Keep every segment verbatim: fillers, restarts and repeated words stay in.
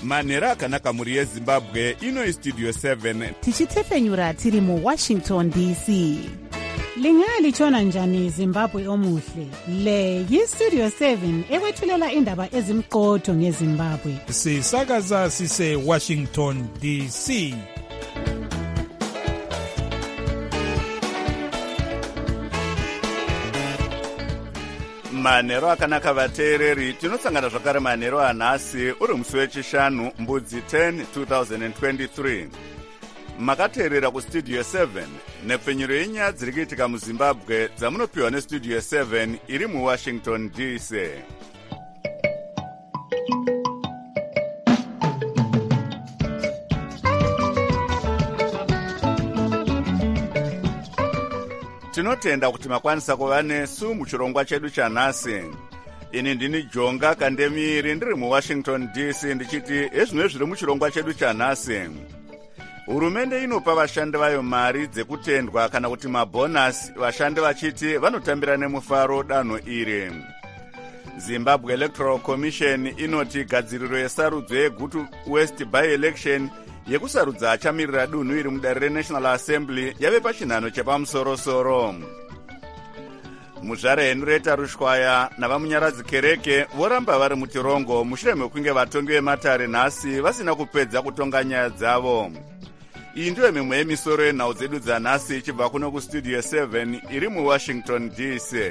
manhero akanaka mhuri yezimbabwe. Ino istudio seven tichitefenyura tiri muwashington D C. Lingalitshona njani Zimbabwe omuhle? Le yistudio seven ekwethulela indaba ezimqotho ngeZimbabwe. Sisakaza sise Washington D C. manhero akanaka vateereri, tinosangana zvakare manhero anhasi uri musi wechishanu mbudzi ten twenty twenty-three. Makateerera kustudio seven nepfenyuro yenyaya dziri kuitika muzimbabwe dzamunopiwa nestudio seven iri muwashington D C. Tinotenda kuti makwanisa kuva nesu muchirongwa chedu chanhasi. Ini ndini Jonga Kandemiri ndiri muwashington D C ndichiti ezvimwe zviri muchirongwa chedu chanhasi. Hurumende inopa vashandi vayo mari dzekutendwa kana kuti mabonus, vashandi vachiti vanotambira nemufaro danho iri. Zimbabwe Electoral Commission inoti gadziriro yesarudzo yeGutu West by-election yekusarudza achamirira dunhu iri mudare reNational Assembly yave pachinhano chepamusoro-soro. Muzvare Henrietta Rushwaya navamunyaradzi Kereke voramba vari mutirongo mushure mekunge vatongi vematare nhasi vasina kupedza kutonga nyaya dzavo. Iyi ndiyo mimwe yemisoro yenhau dzedu dzanhasi ichibva kuno kustudio seven iri muwashington D C.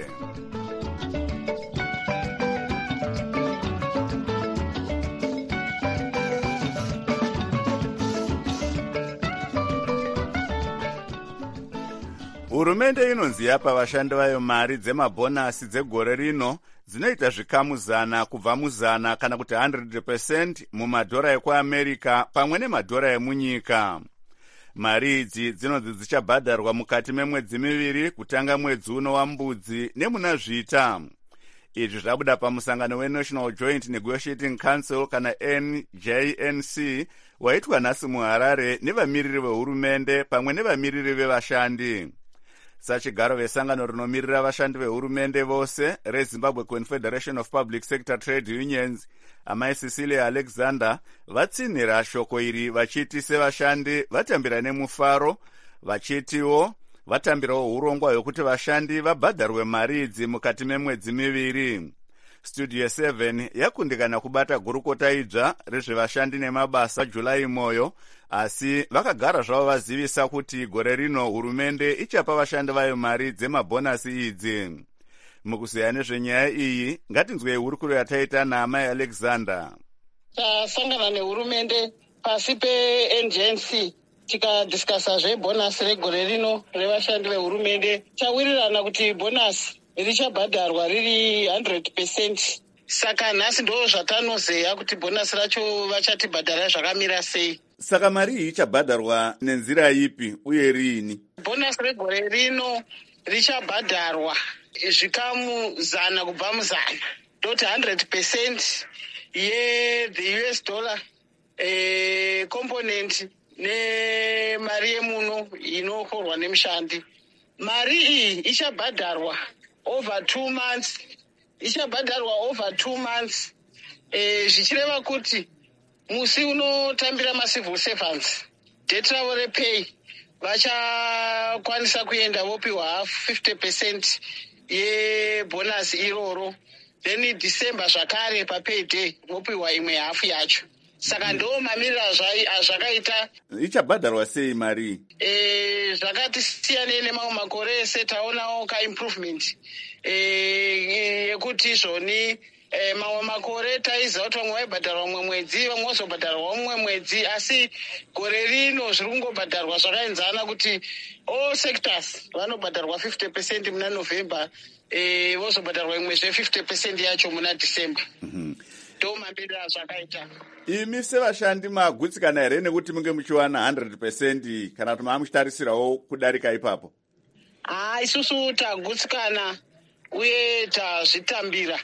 Hurumende inonzi yapa vashandi vayo mari dzemabhonasi dzegore rino dzinoita zvikamu zana kubva muzana kana kuti one hundred percent mumadhora ekuAmerica pamwe nemadhora emunyika. Mari idzi dzinonzi dzichabhadharwa mukati memwedzi miviri kutanga mwedzi uno waMbudzi nemuna Zvita. Izvi zvabuda pamusangano weNational Joint Negotiating Council kana N J N C waitwa nhasi muHarare nevamiriri vehurumende pamwe nevamiriri vevashandi. Sachigaro vesangano rinomirira vashandi vehurumende vose reZimbabwe Confederation of Public Sector Trade Unions, amai Cecilia Alexander, vatsinhira shoko iri vachiti sevashandi vatambira nemufaro, vachitiwo vatambirawo urongwa hwekuti vashandi vabhadharwe mari idzi mukati memwedzi miviri. Studio seven yakundikana kubata gurukota idzva rezvevashandi nemabasa Julai moyo, asi vakagara zvavo vazivisa kuti gore rino hurumende ichapa vashandi vayo mari dzemabhonasi idzi. Mukuziya nezvenyaya iyi, ngatinzwei hurukuro yataita naamai Alexander. Tasangana nehurumende pasi pe-N J N C tikadhiskasa zvebhonasi regore rino revashandi vehurumende. Tawirirana kuti bhonasi richabhadharwa riri one hundred percent. Saka nhasi ndo zvatanozeya kuti bhonasi racho vachatibhadhara zvakamira sei. Saka mari iyi ichabhadharwa nenzira ipi uye riini? Bhonasi regore rino richabhadharwa zvikamu zana kubva muzana. Doti one hundred percent ye the U S dollar eh, component ne mari yemuno inokorwa nemushandi. Mari iyi ichabhadharwa over two months. Ichabhadharwa over two months. Eh, zvichireva kuti musi unotambira macivil servants detravel repay vachakwanisa kuenda vopiwa half fifty percent yebhonasi iroro. Then December zvakare papayday vopiwa imwe half yacho. Saka ndo mamirira azvakaita. Ichabhadharwa sei mari? Eh, zvakati siyane nemamwe makore ese taonawo ka improvement eh yekuti izvoni eh, mamwe makore taiziva kuti vamwe vaibhadharwa mumwe mwedzi vamwe vazobhadharwa mumwe mwedzi, asi gore rino zviri kungobhadharwa zvakaenzana kuti all sectors vanobhadharwa fifty percent muna November, eh, vozobhadharwa imwe zve fifty percent yacho muna December. Mm-hmm. Ndo mamirira zvakaita. Imi sevashandi magutsikana here nekuti munge muchiwana one hundred percent kana kuti mamuchitarisirawo kudarika ipapo? Ah, isusu tagutsikana uye tazvitambira.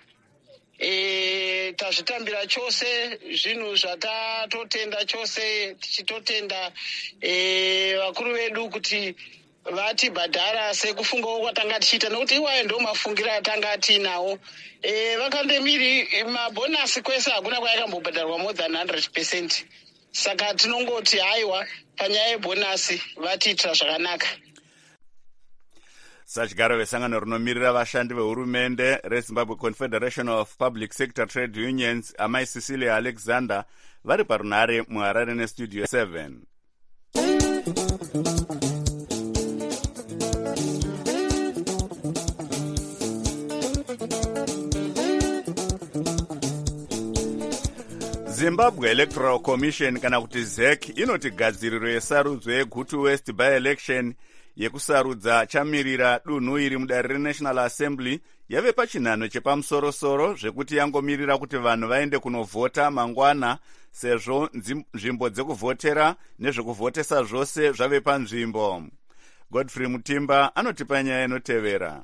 E, tazvitambira chose zvinhu zvatatotenda chose tichitotenda e, vakuru vedu kuti vatibhadhara sekufungawo kwatanga tichiita, nokuti iwayo ndo mafungira atanga tiinawo. E, vakandemiri mabhonasi kwese hakuna kwayakambobhadharwa more than one hundred percent. Saka tinongoti haiwa panyaya yebhonasi vatiitira zvakanaka. Sachigaro vesangano rinomirira vashandi vehurumende reZimbabwe Confederation of Public Sector Trade Unions, amai Cecilia Alexander, vari parunhare muHarare nestudio seven. Zimbabwe Electoral Commission kana kuti Z E C inoti gadziriro yesarudzo yeGutu West by-election yekusarudza chamirira dunhu iri mudare reNational Assembly yave pachinhano chepamusorosoro zvekuti yangomirira kuti vanhu vaende kunovhota mangwana, sezvo nzvimbo dzekuvhotera nezvekuvhotesa zvose zvave panzvimbo. Godfrey Mutimba anotipa nyaya inotevera.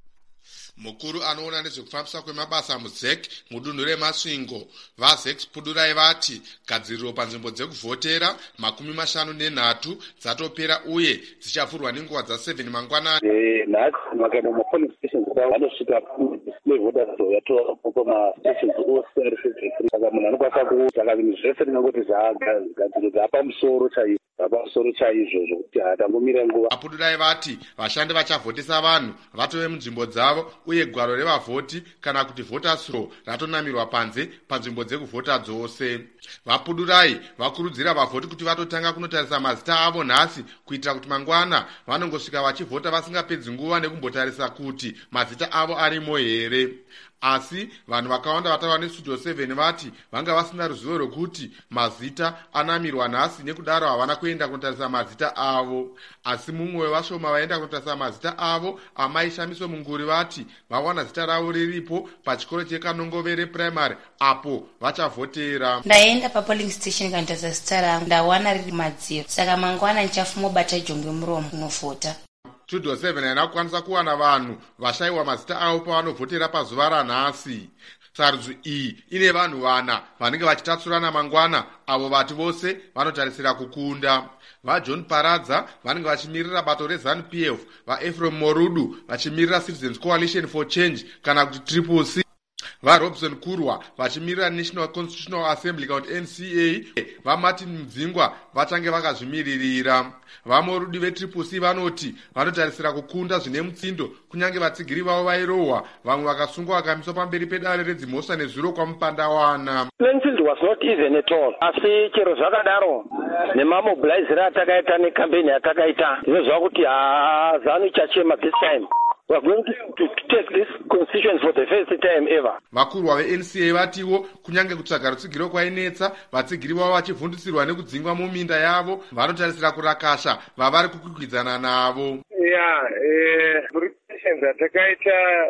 Mukuru anoona nezvekufambiswa kwemabasa muZ E C mudunhu reMasvingo vaZ E C Pudurai vati gadziriro panzvimbo dzekuvhotera makumi mashanu nenhatu dzatopera uye dzichapfurwa nenguva dza7 mangwanani. nhasi makaenda mumapolling stations vanosvika display voters yatora pamastations ose ari fifty-three. Saka munhu anokwanisa kusaka vinhu zvese ringangoti zvagadziriro dzapamusoro chaizvo pamusoro chaizvo zvokuti hatangomira nguva. Apudurai vati vashandi vachavhotesa vanhu vatove munzvimbo dzavo uye gwaro revavhoti kana kuti voters roll ratonamirwa panze panzvimbo dzekuvhota dzose. Vapudurai vakurudzira vavhoti kuti vatotanga kunotarisa mazita avo nhasi kuitira kuti mangwana vanongosvika vachivhota vasingapedzi nguva nekumbotarisa kuti mazita avo arimo here. Asi vanhu vakawanda vataura nestudio seven vati vanga vasina ruzivo rwekuti mazita anamirwa nhasi nekudaro havana kuenda kunotarisa mazita avo. Asi mumwe wevashoma vaenda kunotarisa mazita avo, amai Shamiso Munguri, vati vawana zita ravo riripo pachikoro chekanongovere primary apo vachavhotera. Ndaenda papolling station kandotarisa zita rangu ndawana riri madziro, saka mangwana ndichafuma bata jongwe muromo kunovhota. Studio seven haina kukwanisa kuwana vanhu vashayiwa mazita avo pavanovhotera pazuva ranhasi. Sarudzo iyi ine vanhu vana vanenge vachitatsurana mangwana, avo vati vose vanotarisira kukunda. VaJohn Paradza vanenge vachimirira bato reZANU-P F, vaEphraim Morudu vachimirira Citizens Coalition for Change kana kuti Triple C, vaRobson Kurwa vachimirira National Constitutional Assembly kana kuti N C A, vaMartin Mudzingwa vachange vakazvimiririra. Vamorudi veTriple C vanoti vanotarisira kukunda zvine mutsindo kunyange vatsigiri vavo vairohwa, vamwe vakasungwa vakamiswa pamberi pedare redzimhosva nezuro kwamupanda wana. Plainfield was not even at all. Asi chero zvakadaro nemamobilizeri atakaita nekambeni atakaita ndinozva kuti ZANU ichachema this time. We are going to, to, to take this constitution for the first time ever. Vakurwa ve-N C A vatiwo kunyange kutsvaga rutsigiro kwainetsa, vatsigiri vavo vachivhundisirwa nekudzingwa muminda yavo vanotarisira kurakasha vavari kukwikwidzana navo. Yeah, eh, brutations atakaita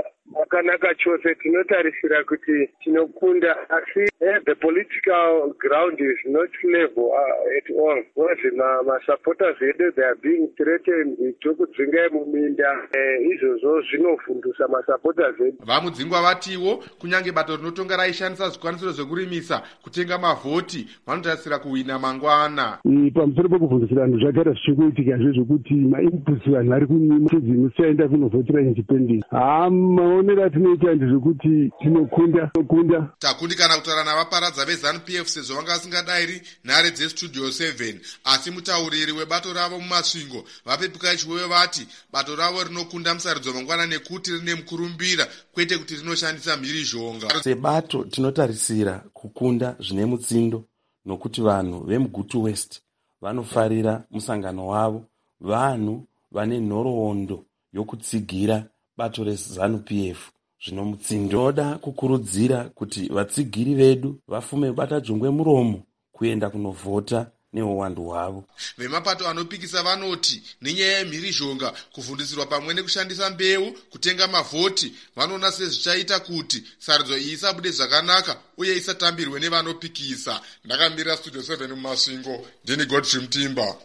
akanaka chose, tinotarisira kuti tinokunda, asi eh, the political ground is not level uh, at all. Because ma, ma supporters edu they are being threatened tokudzinga muminda, eh, izvozvo zvinovhundusa ma supporters edu. Vamudzingwa vatiwo kunyange bato rinotonga raishandisa zvikwanisiro zvekurimisa kutenga mavhoti vanotarisira kuhwina mangwana. Pamusoro pekuvhundisira vanhu zvagara zvichikuitika zvezvokuti mainputs vanhu vari kunyima kunovhotera independence. Maonero atinoita ndezvekuti tinokunda kunda. Takundikana kutaura navaparadza veZANU-P F sezvo vanga vasingadayiri nhare dzestudio seven, asi mutauriri webato ravo mumasvingo vapepuka ichiwewe vati bato ravo rinokunda musarudzo mangwana nekuti rine mukurumbira kwete kuti rinoshandisa mhirizhonga. Sebato tinotarisira kukunda zvine mutsindo nokuti vanhu vemuGutu West vanofarira musangano wavo, vanhu vane nhoroondo yokutsigira bato reZANU-P F zvino mutsindo. Ndoda kukurudzira kuti vatsigiri vedu vafume bata jongwe muromo kuenda kunovhota neuwandu hwavo. Vemapato anopikisa vanoti nenyaya yemhirizhonga, kuvhundisirwa pamwe nekushandisa mbeu kutenga mavhoti, vanoona sezvichaita kuti sarudzo iyi isabude zvakanaka uye isatambirwe nevanopikisa. Ndakamirira studio seven mumasvingo, ndini Godfrey Mutimba.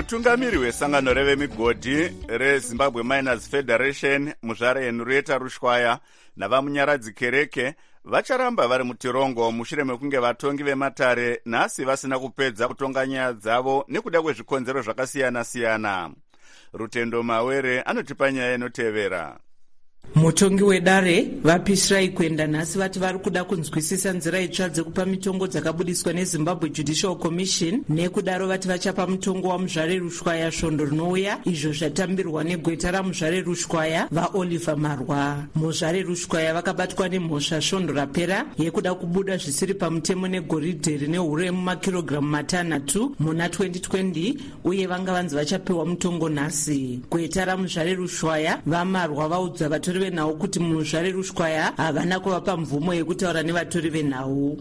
mutungamiri wesangano revemigodhi rezimbabwe miners federation muzvare henrietta rushwaya navamunyaradzi kereke vacharamba vari mutirongo mushure mekunge vatongi vematare nhasi vasina kupedza kutonga nyaya dzavo nekuda kwezvikonzero zvakasiyana-siyana. Rutendo Mawere anotipa nyaya inotevera. Mutongi wedare vapisirai kuenda nhasi vati vari kuda kunzwisisa nzira itsva dzekupa mitongo dzakabudiswa neZimbabwe Judicial Commission, nekudaro vati vachapa mutongo wamuzvare Rushwaya svondo rinouya, izvo zvatambirwa negweta ramuzvare Rushwaya vaOliver Marwa. Muzvare Rushwaya vakabatwa nemhosva svondo rapera yekuda kubuda zvisiri pamutemo negoridhe rine huremu makirogiramu matanhatu muna twenty twenty, uye vanga vanzi vachapiwa mutongo nhasi. Gweta ramuzvare Rushwaya vaMarwa vaudza vatori venhau kuti muzvare Rushwaya havana kuvapa mvumo yekutaura nevatori venhau.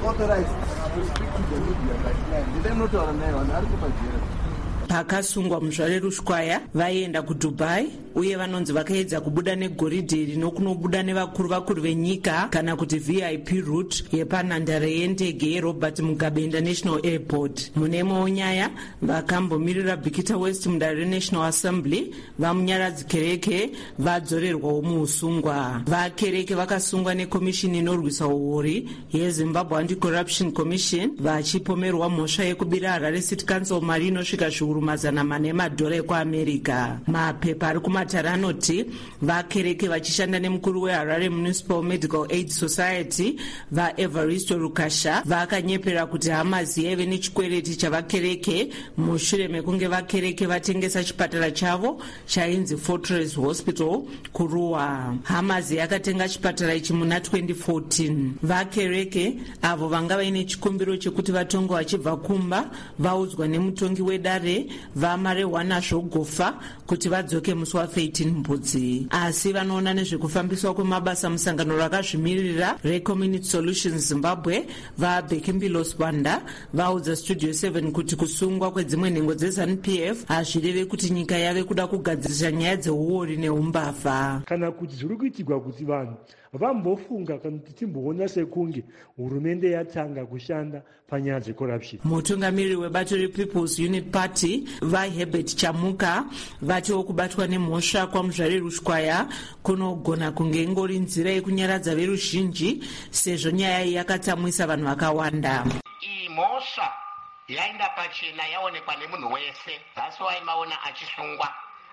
Pakasungwa muzvare Rushwaya vaienda kuDubai, uye vanonzi vakaedza kubuda negoridhe rino kunobuda nevakuru vakuru venyika kana kuti V I P route yepanhandare yendege yeRobert Mugabe International Airport. Mune imwewo nyaya, vakambomirira Bikita West mudare reNational Assembly vamunyaradzi kereke vadzorerwawo muusungwa. Vakereke vakasungwa nekomishini inorwisa uori yeZimbabwe Anti-Corruption Commission vachipomerwa mhosva yekubira Harare City Council mari inosvika zviuru mazana mana emadhora ekuAmerica. Mapepa ari kumatara anoti vakereke vachishanda nemukuru weHarare Municipal Medical Aid Society vaEvaristo Rukasha vakanyepera kuti hamazi yaive nechikwereti chavakereke mushure mekunge vakereke vatengesa chipatara chavo chainzi Fortress Hospital kuruwa. Hamazi yakatenga chipatara ichi muna twenty fourteen. Vakereke avo vanga vaine chikumbiro chekuti vatongo vachibva kumba vaudzwa nemutongi wedare vaMarewana zvogofa kuti vadzoke musi wa13 mbudzi, asi vanoona nezvekufambiswa kwemabasa musangano rakazvimirira reCommunity Solutions Zimbabwe vaBekimbilo Swanda vaudza Studio seven kuti kusungwa kwedzimwe nhengo dzeZANU P F hazvireve kuti nyika yave kuda kugadzirisa nyaya dzeuori neumbafa. Kana kuti zviri kuitirwa kuti vanhu vambofunga kana tichimboona sekunge hurumende yatanga kushanda panyaya dzecorruption. Mutungamiriri webato rePeople's Unit Party vaHerbert Chamuka vatiwo kubatwa nemhosva kwamuzvare Rushwaya kunogona kunge ingori nzira yekunyaradza veruzhinji sezvo nyaya iyi yakatsamwisa vanhu vakawanda. Iyi mhosva yainda pachena yaonekwa nemunhu wese, asi waimaona achisungwa,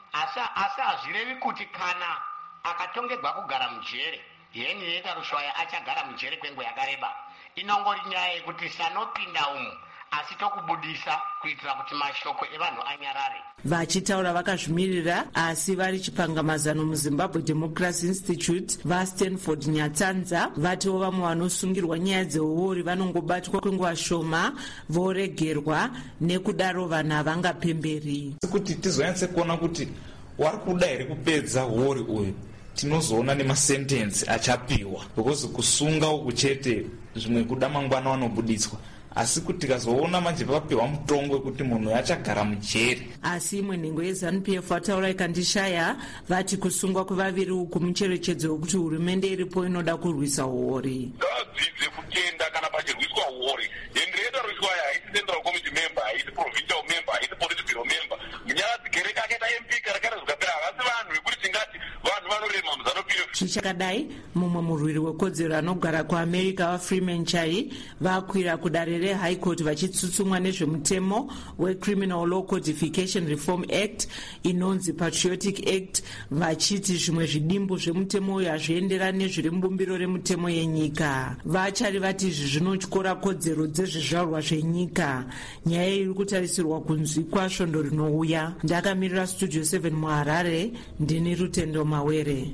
asi hazvirevi kuti kana akatongegwa kugara mujere Henrietta Rushwaya achagara mujere kwenguva yakareba. Inongori nyaya yekuti sanopinda umu asi tokubudisa kuitira kuti mashoko evanhu anyarare. Vachitaura vakazvimirira asi vari chipangamazano muZimbabwe Democracy Institute vaStanford Nyatsanza vatiwo vamwe vanosungirwa nyaya dzeuori vanongobatwa kwenguva shoma voregerwa, nekudaro vanhu havangapemberi. Kuti tizonyatse kuona kuti wari kuda here kupedza uori uyu, tinozoona nemasentensi achapiwa, because kusunga uku chete zvimwe kuda mangwana vanobuditswa, asi kuti tikazoona manje vapiwa mutongo wekuti munhu achagara mujeri. Asi imwe nhengo yeZANU P F vataura ikandishaya vati kusungwa kwevaviri uku mucherechedzo wekuti hurumende iripo inoda kurwisa uori. Ngadzidze kutenda kana pachirwiswa uori. Henrietta Rushwaya haisi central committee member, haisi provincial member, haisi political member. Munyaradzi kereke akaita M P karakara zvakapera, havasi vanhu vekuti tingati vanhu vanorema muZANU P F. Zvichakadai, mumwe murwiri wekodzero anogara kuAmerica vaFreeman Chai vakwira kudare reHigh Court vachitsutsumwa nezvemutemo weCriminal Law Codification Reform Act inonzi Patriotic Act, vachiti zvimwe zvidimbu zvemutemo uyu hazvienderani nezviri mubumbiro remutemo yenyika. Vachari vati izvi zvinotyora kodzero dzezvizvarwa zvenyika. Nyaya iri kutarisirwa kunzwikwa svondo rinouya. Ndakamirira Studio seven muHarare, ndini Rutendo Mawere.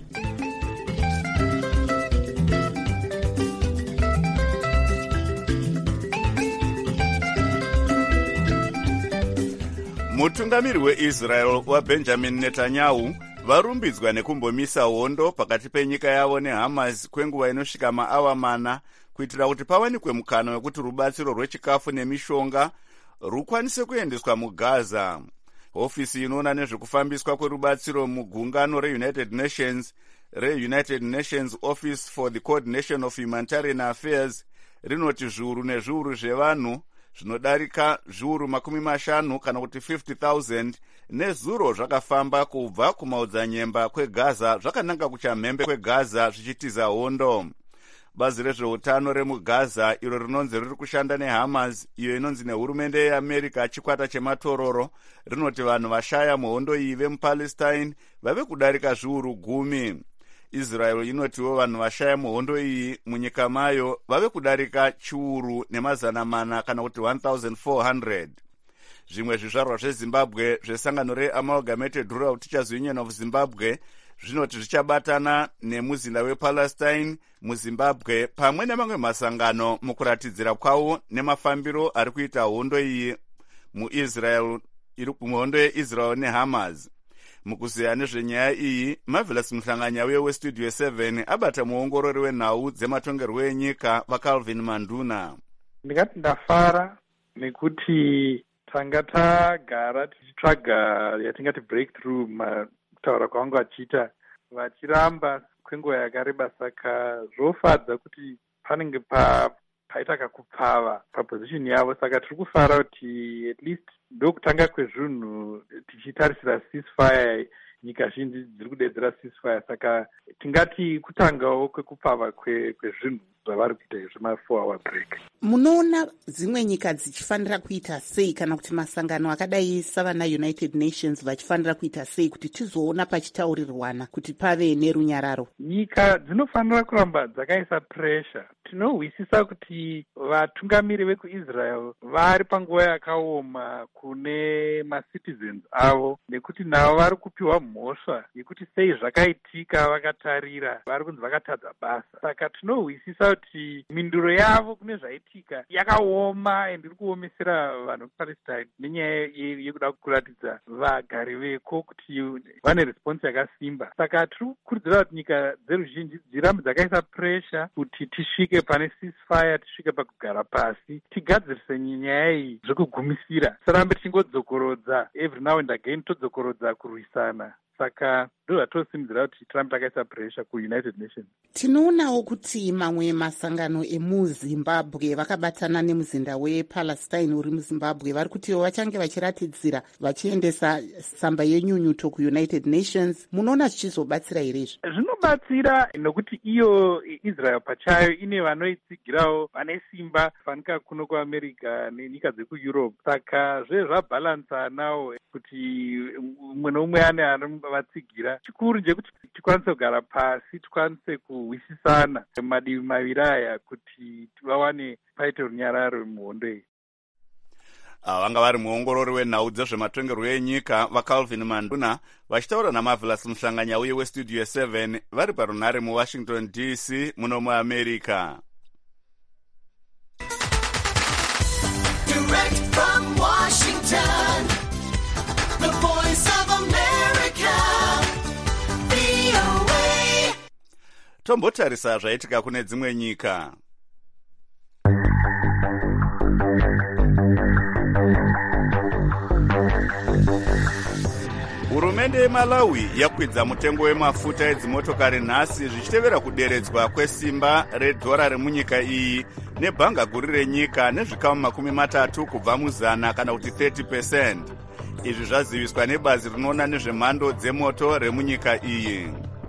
Mutungamiri weIsrael waBenjamin Netanyahu varumbidzwa nekumbomisa hondo pakati penyika yavo neHamas kwenguva inosvika maawa mana kuitira kuti pawanikwe mukana wekuti rubatsiro rwechikafu nemishonga rukwanise kuendeswa muGaza. Hofisi inoona nezvekufambiswa kwerubatsiro mugungano reUnited Nations reUnited Nations Office for the Coordination of Humanitarian Affairs rinoti zviuru nezviuru zvevanhu zvinodarika zviuru makumi mashanu kana kuti fifty thousand nezuro zvakafamba kubva kumaodzanyemba kwegaza zvakananga kuchamhembe kwegaza zvichitiza hondo. Bazi rezveutano remugaza iro rinonzi riri kushanda neHamas iyo inonzi nehurumende yeAmerica chikwata chematororo rinoti vanhu vashaya muhondo iyi vemupalestine vave kudarika zviuru gumi. Israel inotiwo vanhu vashaya muhondo iyi munyika mayo vave kudarika chiuru nemazana mana kana kuti one thousand four hundred. Zvimwe zvizvarwa zveZimbabwe zvesangano reAmalgamated Rural Teachers Union of Zimbabwe zvinoti zvichabatana nemuzinda wepalestine muzimbabwe pamwe nemamwe masangano mukuratidzira kwawo nemafambiro ari kuita hondo iyi muisrael iri muhondo yeisrael nehamas. Mukuziya nezvenyaya iyi, Marvelous Mhlanganya westudio seven abata muongorori wenhau dzematongerwo enyika vaCalvin Manduna. Ndingati ndafara nekuti tanga tagara tichitsvaga yatingati breakthrough mataura kwangu achiita vachiramba kwenguva yakareba, saka zvofadza kuti panenge pa paita kakupfava paposition yavo. Saka tiri kufara kuti at least ndokutanga kwezvinhu tichitarisira ceasefire. Nyika zhinji dziri kudedzera ceasefire, saka tingati kutangawo kwekupfava kwezvinhu zvavari kuita zvema four hour break. Munoona dzimwe nyika dzichifanira kuita sei kana kuti masangano akadai savana United Nations vachifanira kuita sei kuti tizoona pachitaurirwana kuti pave nerunyararo? Nyika dzinofanira kuramba dzakaisa pressure. Tinohwisisa kuti vatungamiri vekuIsrael vari panguva yakaoma kune macitizens avo, nekuti navo vari kupiwa mhosva yekuti sei zvakaitika vakatarira vari kunzi vakatadza basa. Saka tinohwisisa kuti minduro yavo kune zvaitika yakaoma ende iri kuomesera vanhu vePalestine nenyaya yekuda kuratidza vagari veko kuti vane response yakasimba. Saka tiri kukurudzira kuti nyika dzeruzhinji dzirambe dzakaisa pressure kuti tisvike pane ceasefire, tisvike pakugara pasi, tigadzirise nyaya iyi zvekugumisira. Sarambe tichingodzokorodza every now and again, todzokorodza kurwisana. Saka ndo zvatosimudzira kuti tirambe takaisa pressure kuUnited Nations. Tinoonawo kuti mamwe masangano emuzimbabwe vakabatana nemuzinda wePalestine uri muzimbabwe vari kutiwo vachange vachiratidzira vachiendesa tsamba yenyunyuto kuUnited Nations. Munoona zvichizobatsira here izvi? Zvinobatsira nokuti iyo Israel pachayo ine vanoitsigirawo vane simba fanika kuno kuAmerica nenyika dzekuEurope. Saka zvezvabhalansanawo kuti umwe noumwe ane vatsigira. Chikuru ndechekuti tikwanise kugara pasi, tikwanise kuhwisisana madivi maviri aya kuti vawane paite runyararo muhondo iyi. Vanga vari muongorori wenhau dzezvematongerwo enyika vaCalvin Manduna vachitaura naMarvelous Mhlanganya uye westudio seven vari parunhare muWashington D C muno muAmerica. Direct from Washington, the voice of America, V O A. Tombotarisa zvaitika kune dzimwe nyika. Hurumende yeMalawi yakwidza mutengo wemafuta edzimotokari nhasi zvichitevera kuderedzwa kwesimba redhora remunyika iyi nebhanga guru renyika nezvikamu makumi matatu kubva muzana kana kuti thirty percent. Izvi zvaziviswa nebazi rinoona nezvemhando dzemoto remunyika iyi.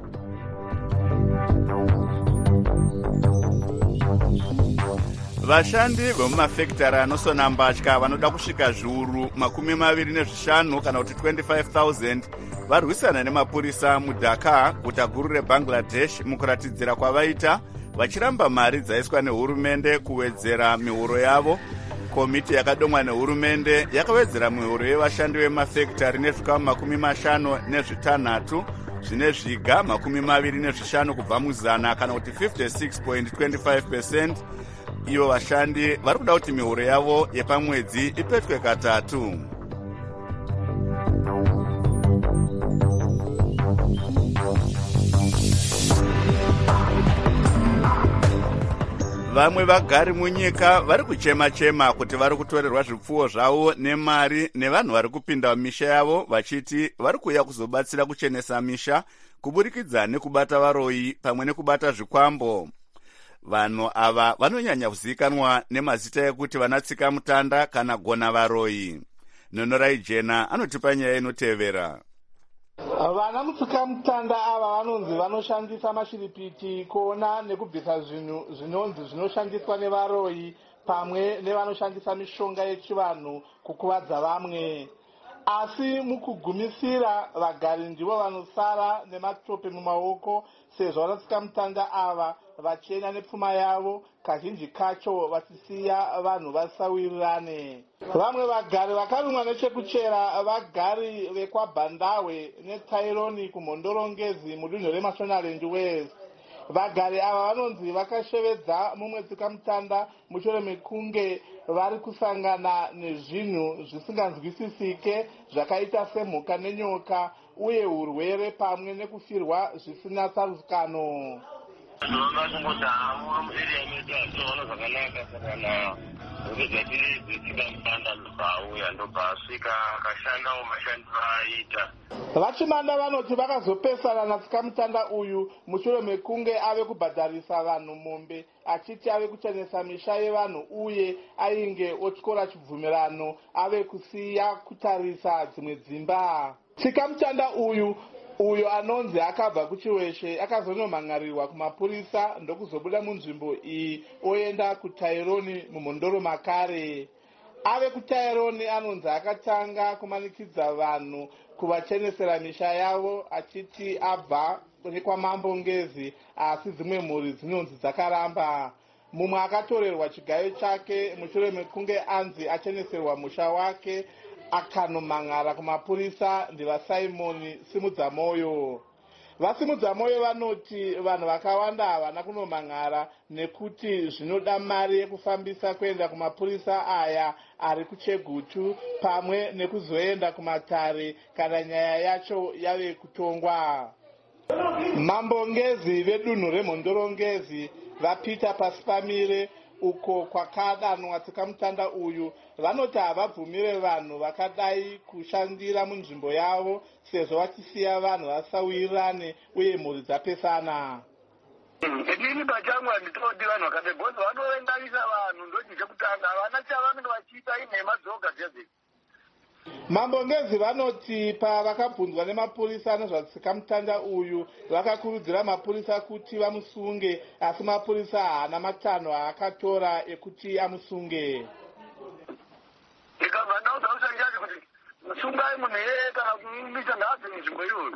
Vashandi vemumafekitari anosona mbatya vanoda kusvika zviuru makumi maviri nezvishanu kana kuti twenty-five thousand varwisana nemapurisa muDhaka, guta guru reBangladesh, mukuratidzira kwavaita vachiramba mari dzaiswa nehurumende kuwedzera mihoro yavo. Komiti yakadomwa nehurumende yakawedzera mihoro yevashandi vemafekitari nezvikamu makumi mashanu nezvitanhatu zvine zviga makumi maviri nezvishanu kubva muzana kana kuti fifty-six point two five percent. Ivo vashandi vari kuda kuti mihoro yavo yepamwedzi ipetwe katatu. Vamwe vagari munyika vari kuchema-chema kuti vari kutorerwa zvipfuwo zvavo nemari nevanhu vari kupinda mumisha yavo vachiti vari kuuya kuzobatsira kuchenesa misha kuburikidza nekubata varoyi pamwe nekubata zvikwambo. vanhu ava vanonyanya kuzivikanwa nemazita ekuti vanatsika mutanda kana gona varoyi. Nonorai Jena anotipa nyaya inotevera. Vana mutsika mutanda ava vanonzi vanoshandisa mashiripiti kuona nekubvisa zvinhu zvinonzi zvinoshandiswa nevaroyi pamwe nevanoshandisa mishonga yechivanhu kukuvadza vamwe. Asi mukugumisira vagari ndivo vanosara nematope mumaoko sezvo vanatsika mutanda ava vachienda nepfuma yavo kazhinji kacho vachisiya vanhu vasawirirane. Vamwe vagari vakarumwa nechekuchera vagari vekwabhandahwe netaironi kumhondorongezi mudunhu remashonaland west. Vagari ava vanonzi vakashevedza mumwe tsika mutanda mushure mekunge vari kusangana nezvinhu zvisinganzwisisike zvakaita semhuka nenyoka uye urwere pamwe nekufirwa zvisina tsarukano. Ndinoona kungoti hamu muiriya medu hationa zvakanaka kana ndozvatiri dzitsika mutanda ndobvauya ndobva asvika akashandawo mashandiro aiita. Vachimanda vanoti vakazopesana natsika mutanda uyu mushure mekunge ave kubhadharisa vanhu mombe achiti ave kuchenesa misha yevanhu uye ainge otyora chibvumirano ave kusiya kutarisa dzimwe dzimba. Tsika mutanda uyu uyo anonzi akabva kuchiweshe akazonomhangarirwa kumapurisa ndokuzobuda munzvimbo iyi oenda kutaironi mumhondoro makare. Ave kutaironi anonzi akatanga kumanikidza vanhu kuvachenesera misha yavo achiti abva nekwamambo ngezi, asi dzimwe mhuri dzinonzi dzakaramba. Mumwe akatorerwa chigayo chake mushure mekunge anzi acheneserwa musha wake akanomhan'ara kumapurisa ndivasimoni Simudzamoyo. Vasimudzamoyo vanoti vanhu vakawanda havana kunomhan'ara nekuti zvinoda mari yekufambisa kuenda kumapurisa aya ari kuChegutu pamwe nekuzoenda kumatare kana nyaya yacho yave kutongwa. Mambongezi vedunhu remhondorongezi vapita pasi pamire uko kwakadanwa tsika mutanda uyu vanoti havabvumire vanhu vakadai kushandira munzvimbo yavo sezvo vachisiya vanhu vasawirirane uye mhuri dzapesana. Inini pachangu handitodi vanhu vakadai because vanoendanisa vanhu ndoti chekutanga havana chavanenge vachiita inhema dzoga dzedzi. Mambongezi vanoti pavakabvunzwa nemapurisa nezvatsika mutanda uyu vakakurudzira mapurisa kuti vamusunge, asi mapurisa haana matanho aakatora ekuti amusunge. Ndikabva ndauza ushanjati kuti musungai munhu iyeye kana kumumisa ngaabve munzvimbo iyoyo.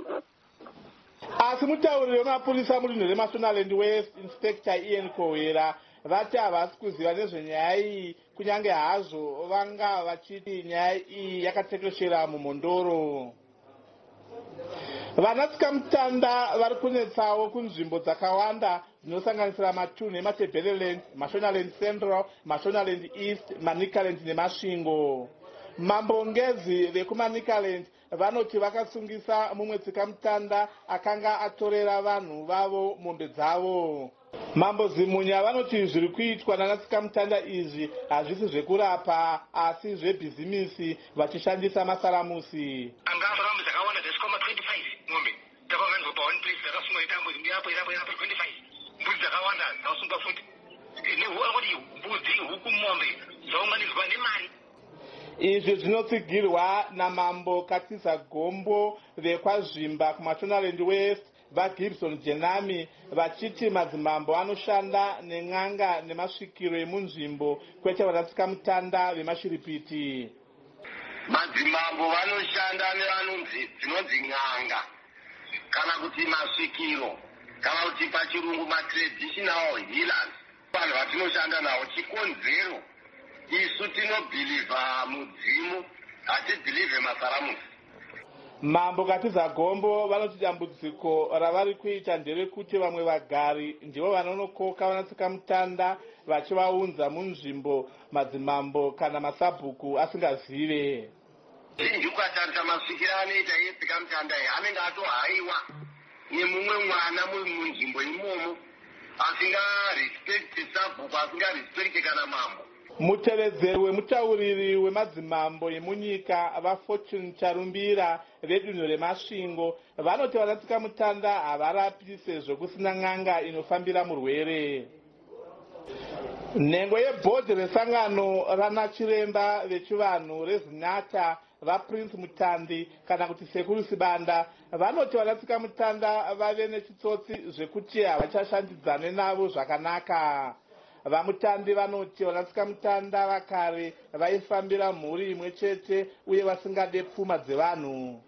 Asi mutauriri wemapurisa mudunhu remashonaland west Inspector Ian Kohera vati havasi kuziva nezvenyaya iyi kunyange hazvo vanga vachiti nyaya iyi yakatekeshera mumhondoro. Vanatsika mutanda vari kunetsawo kunzvimbo dzakawanda dzinosanganisira matunhu ematebeleland, mashonaland central, mashonaland east, manicaland nemasvingo. Mambongezi vekumanicaland vanoti vakasungisa mumwe tsika mutanda akanga atorera vanhu vavo mombe dzavo. Mambo Zimunya vanoti zviri kuitwa nanatsika mutanda izvi hazvisi zvekurapa asi zvebhizimisi vachishandisa masaramusi. Anga masaramusi akawanda dzasvika twenty-five mombe dzakaunganidzwa pa one place dzakasungwa itambo yapo yapo yapo twenty-five mbudzi dzakawanda dzakasungwa futi nehuwa kuti mbudzi huku mombe dzaunganidzwa nemari. Izvi zvinotsigirwa namambo Katiza Gombo vekwazvimba kumashonaland west vaGibson Jenami vachiti madzimambo anoshanda nen'anga nemasvikiro emunzvimbo kwete vanatsika mutanda vemashiripiti. Madzimambo vanoshanda nevanonzi dzinonzi n'anga kana kuti masvikiro kana kuti pachirungu matraditional healers. Vanhu vatinoshanda navo chikonzero isu tinobhilivha mudzimu hatibhilivhe masaramusi. Mambo Katiza Gombo vanoti dambudziko ravari kuita nderekuti vamwe vagari ndivo vanonokoka vanatsika mutanda vachivaunza munzvimbo madzimambo kana masabhuku asingazive. Chinji ukatarisa masvikiro anoita yetsika mutanda iyi anenge atohaiwa nemumwe mwana muri munzvimbo imomo asingarespekti sabhuku asingarespekti kana mambo. mutevedzeri wemutauriri wemadzimambo emunyika vafortune charumbira vedunhu remasvingo vanoti vanatsika mutanda havarapi sezvo kusina n'anga inofambira murwere. Nhengo yebhodhi resangano ranachiremba vechivanhu rezinata vaPrince Mutandi kana kuti Sekuru Sibanda vanoti vanatsika mutanda vave nechitsotsi zvekuti havachashandidzane navo zvakanaka. Vamutandi vanoti vanatsika mutanda vakare vaifambira mhuri imwe chete uye vasingade pfuma dzevanhu.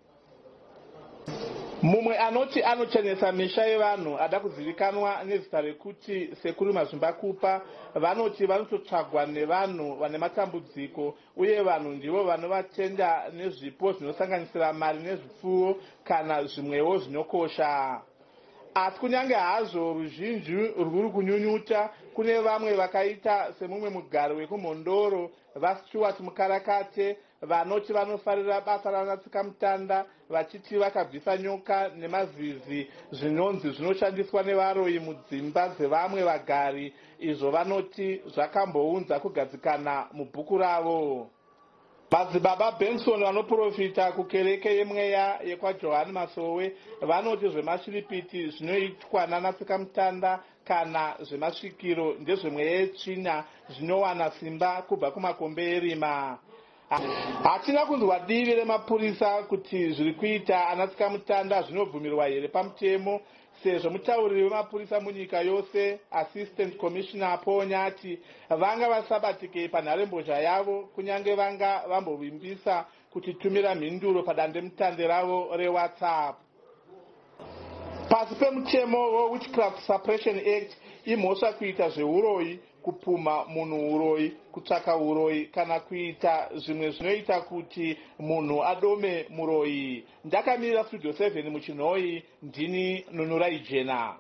Mumwe anoti anochenesa misha yevanhu ada kuzivikanwa nezita rekuti Sekuru Mazvimbakupa vanoti vanototsvagwa nevanhu vane matambudziko uye vanhu ndivo vanovatenda nezvipo zvinosanganisira mari nezvipfuwo kana zvimwewo zvinokosha. Asi kunyange hazvo ruzhinji rwuri kunyunyuta, kune vamwe vakaita semumwe mugari wekumhondoro vaStuart Mukarakate vanoti vanofarira basa ranatsika mutanda vachiti vakabvisa nyoka nemazizi zvinonzi zvinoshandiswa nevaroyi mudzimba dzevamwe vagari, izvo vanoti zvakambounza kugadzikana mubhuku ravo. Madzibaba Benson vanoprofita kukereke yemweya yekwaJohani Masowe vanoti zvemashiripiti zvinoitwa nanatsika mutanda kana zvemasvikiro ndezvemweya yetsvina zvinowana simba kubva kumakombe erima. Hatina kunzwa divi remapurisa kuti zviri kuita anatsika mutanda zvinobvumirwa here pamutemo, sezvo mutauriri wemapurisa munyika yose Assistant Commissioner Paul Nyati vanga vasabatike panharembozha yavo kunyange vanga vambovimbisa kutitumira mhinduro padandemutande ravo reWhatsApp. Pasi pemutemo weWitchcraft Suppression Act imhosva kuita zveuroyi, kupuma munhu uroyi, kutsvaka uroyi kana kuita zvimwe zvinoita kuti munhu adome muroyi. Ndakamirira Studio seven muchinhoi, ndini Nunurai Jena.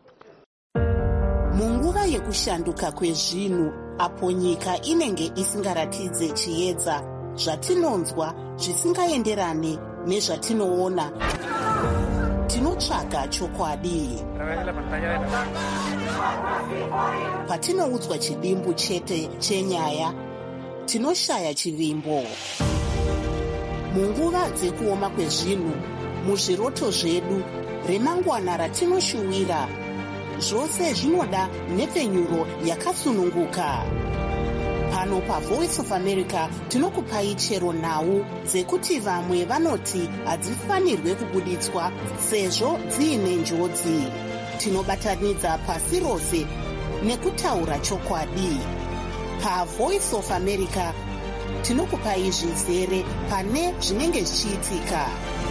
Munguva yekushanduka kwezvinhu apo nyika inenge isingaratidze chiedza, zvatinonzwa zvisingaenderane nezvatinoona, tinotsvaga chokwadi. Patinoudzwa chidimbu chete chenyaya, tinoshaya chivimbo. Munguva dzekuoma kwezvinhu, muzviroto zvedu, remangwana ratinoshuwira, zvose zvinoda nhepfenyuro yakasununguka. Pano paVoice of America tinokupai chero nhau dzekuti vamwe vanoti hadzifanirwe kubuditswa sezvo dziine njodzi. Tinobatanidza pasi rose nekutaura chokwadi. PaVoice of America tinokupai zvizere pane zvinenge zvichiitika.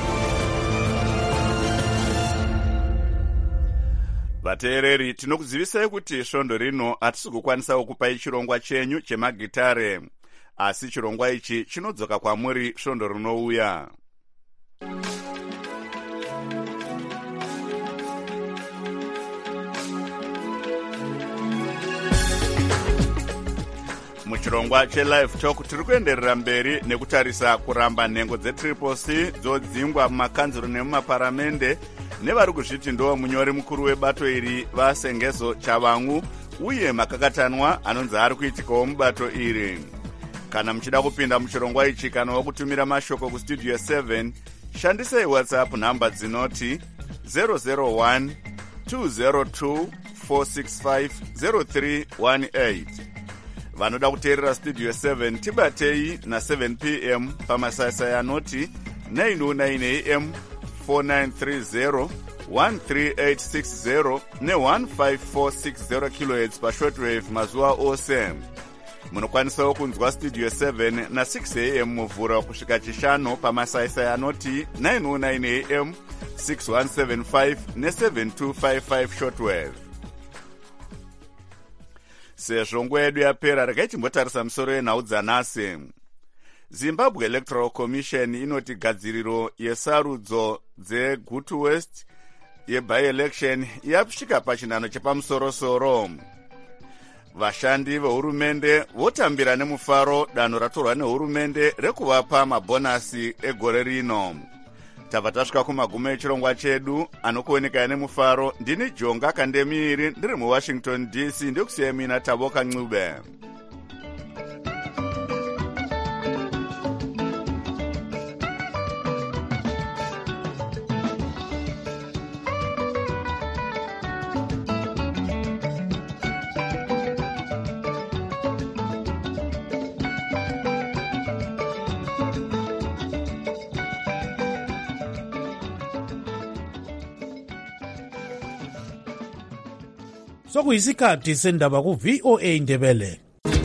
Vateereri, tinokuzivisai kuti svondo rino hatisi kukwanisawo kupai chirongwa chenyu chemagitare, asi chirongwa ichi chinodzoka kwamuri svondo rinouya. Muchirongwa cheLive Talk tiri kuenderera mberi nekutarisa kuramba nhengo dzetriple C dzodzingwa mumakanzuro nemumaparamende nevari kuzviti ndo munyori mukuru webato iri vaSengezo Chavangu uye makakatanwa anonzi ari kuitikawo mubato iri. Kana muchida kupinda muchirongwa ichi kana wokutumira mashoko kustudio seven, shandisai WhatsApp namba dzinoti zero zero one two zero two four six five zero three one eight. Vanoda kuteerera Studio seven tibatei na seven p m pamasai anoti nine oh nine a m four nine three zero one three eight six zero ne one five four six zero kilohertz pashortwave mazuva ose. Munokwanisawo kunzwa Studio seven na six a m muvhura kusvika chishanu pamasai anoti nine oh nine a m six one seven five ne seven two five five shortwave. Sezvo nguva yedu yapera, regai timbotarisa musoro yenhau dzanhasi. Zimbabwe Electoral Commission inoti gadziriro yesarudzo dzeGutu West yeby-election yapsvika pachinhano chepamusoro-soro. Vashandi vehurumende votambira nemufaro danho ratorwa nehurumende rekuvapa mabhonasi egore rino. Tabva tasvika kumagumo echirongwa chedu, anokuoneka nemufaro. Ndini Jonga Kandemiri, ndiri muWashington D C, ndokusiyai mina Taboka Ncube. sokuyisikhathi sendaba ku-V O A Ndebele.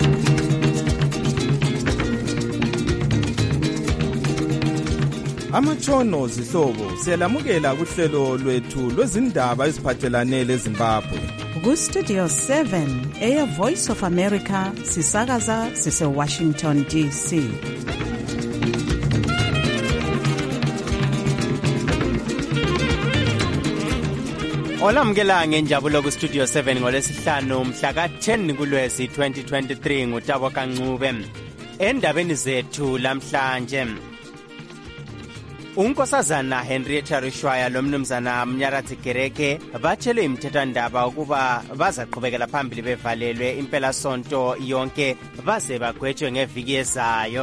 Amatshono zihlobo siyalamukela kuhlelo lwethu lwezindaba eziphathelane leZimbabwe. Ku-Studio seven eya Voice of America sisakaza sise-Washington D C. Olamukela ngenjabulo ku-Studio seven ngolesihlanu mhla ka-ten kuLwezi twenty twenty-three nguTabo Kancube. Endabeni zethu lamhlanje, unkosazana Henrietta Rishwaya lomnumzana Mnyaradzi Gereke batshele imthethwandaba ukuba bazaqhubekela phambili bevalelwe impelasonto yonke baze bagwetshwe ngeviki ezayo.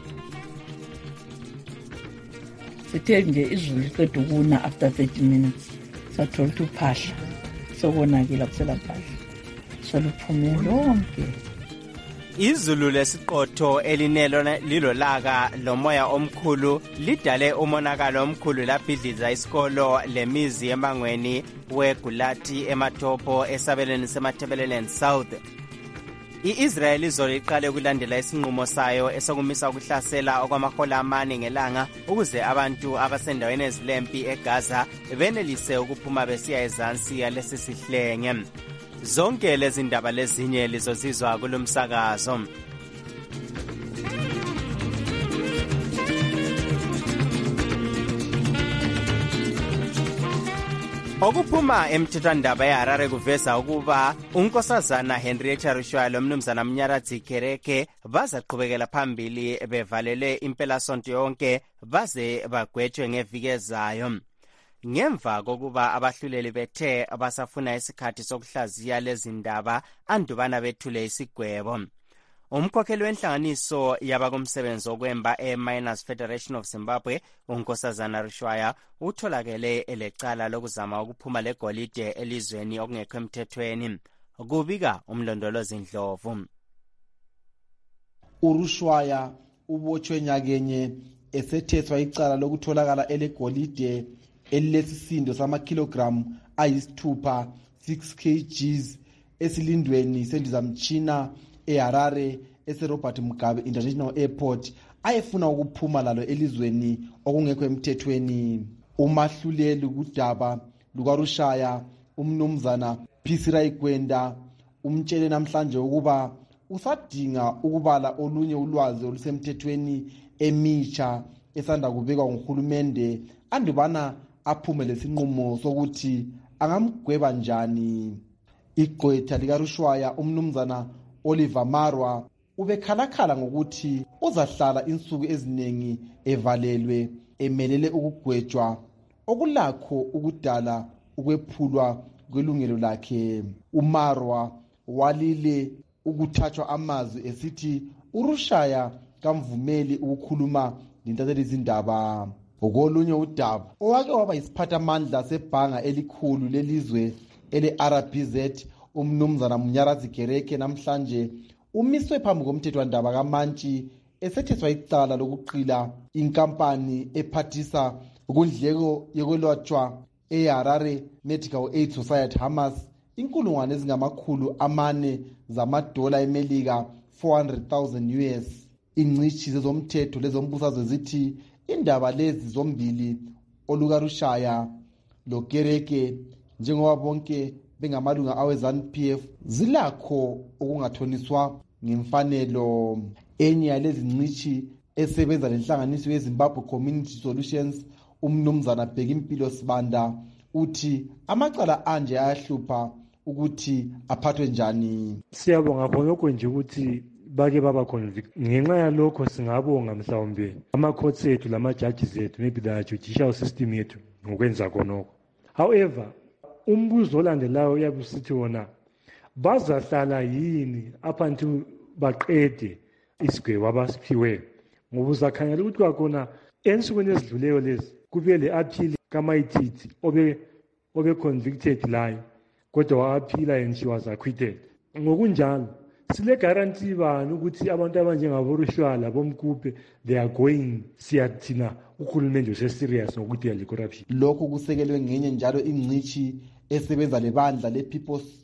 Sithe nje izulu liqeda ukuna after thirty minutes sathola ukuthi uphahla sokonakela kusela phahla soluphume lonke. Izulu lesiqotho elinelo lilolaka lomoya omkhulu lidale umonakalo omkhulu labhidliza isikolo lemizi emangweni weGulati eMatopo esabelweni seMatabeleland South. I-Israel izoliqale ukulandela isinqumo sayo esokumisa ukuhlasela okwamahola amane ngelanga ukuze abantu abasendaweni ezilempi eGaza benelise ukuphuma besiya ezansi yalesi sihlenge. Zonke lezi ndaba lezinye lizozizwa kulomsakazo. Okuphuma emthethwandaba eHarare kuveza ukuba unkosazana Henrietta Rishwaya lomnumzana Mnyaradzi Gereke bazaqhubekela phambili bevalele impelasonto yonke baze bagwetshwe ngeviki ezayo. Ngemva kokuba abahluleli bethe basafuna isikhathi sokuhlaziya lezi ndaba andubana bethule isigwebo. Umkhokheli wenhlanganiso yabakumsebenzi okwemba e-Miners Federation of Zimbabwe, unkosazana Rishwaya, utholakele elecala lokuzama ukuphuma legolide elizweni okungekho emthethweni. Kubika umlondolozi Ndlovu. uRishwaya ubotshwe nyakenye esethethwa icala lokutholakala elegolide elilesisindo sama-kilogram ayisithupha six kilograms esilindweni sendizamtshina eHarare ese-Robert Mugabe International Airport ayefuna ukuphuma lalo elizweni okungekho emthethweni. Umahluleli kudaba lukaRishwaya umnumzana Phisirai Gwenda umtshele namhlanje ukuba usadinga ukubala olunye ulwazi olusemthethweni emitsha esanda kubekwa nguhulumende andubana aphume lesinqumo sokuthi angamgweba njani. Igqwetha likaRishwaya umnumzana Oliver Marwa ubekhalakhala ngokuthi uzahlala insuku eziningi evalelwe emelele ukugwetshwa okulakho ukudala ukwephulwa kwelungelo lakhe. uMarwa walile ukuthathwa amazwi esithi uRishwaya kamvumeli ukukhuluma lentatheli izindaba. Ngokolunye udaba owake waba yisiphathamandla sebhanga elikhulu lelizwe ele-R B Z umnumzana Mnyaradzi Gereke namhlanje umiswe phambi komthethwandaba kaMantshi esethethwa icala lokuqila inkampani ephathisa ukundleko yokwelatshwa eHarare Medical Aid Society Hamas inkulungwane ezingamakhulu amane zamadola emelika four hundred thousand U S. Ingcitshi zezomthetho lezombusazwe zithi indaba lezi zombili olukaRishwaya loGereke njengoba bonke bengamalunga awe-ZANU P F zilakho okungathoniswa ngemfanelo. Enye yalezi ngcitshi esebenza lenhlanganiso yeZimbabwe Community Solutions umnumzana Bhekimpilo Sibanda uthi amacala anje ayahlupha ukuthi aphathwe njani. Siyabonga khonokho nje ukuthi bake baba convict. Ngenxa yalokho singabonga mhlawumbe ama-courts ethu lama-judges ethu maybe the judicial system yethu ngokwenza khonokho. However, umbuzo olandelayo uyabe usithi wona bazahlala yini up until baqede isigwebo abasiphiwe, ngoba uzakhangela ukuthi kwakhona ensukwini ezidluleyo lezi kube le appeal kaMaititi obe obe convicted layo kodwa wa-aphila and she was acquitted. Ngokunjalo sile guarantee bani ukuthi abantu abanjengaboRishwaya bomkupe they are going siyathina uhulumende useserious ngokuthi yale corruption. Lokhu kusekelwe ngenye njalo ingcitshi esebenza lebandla le-People's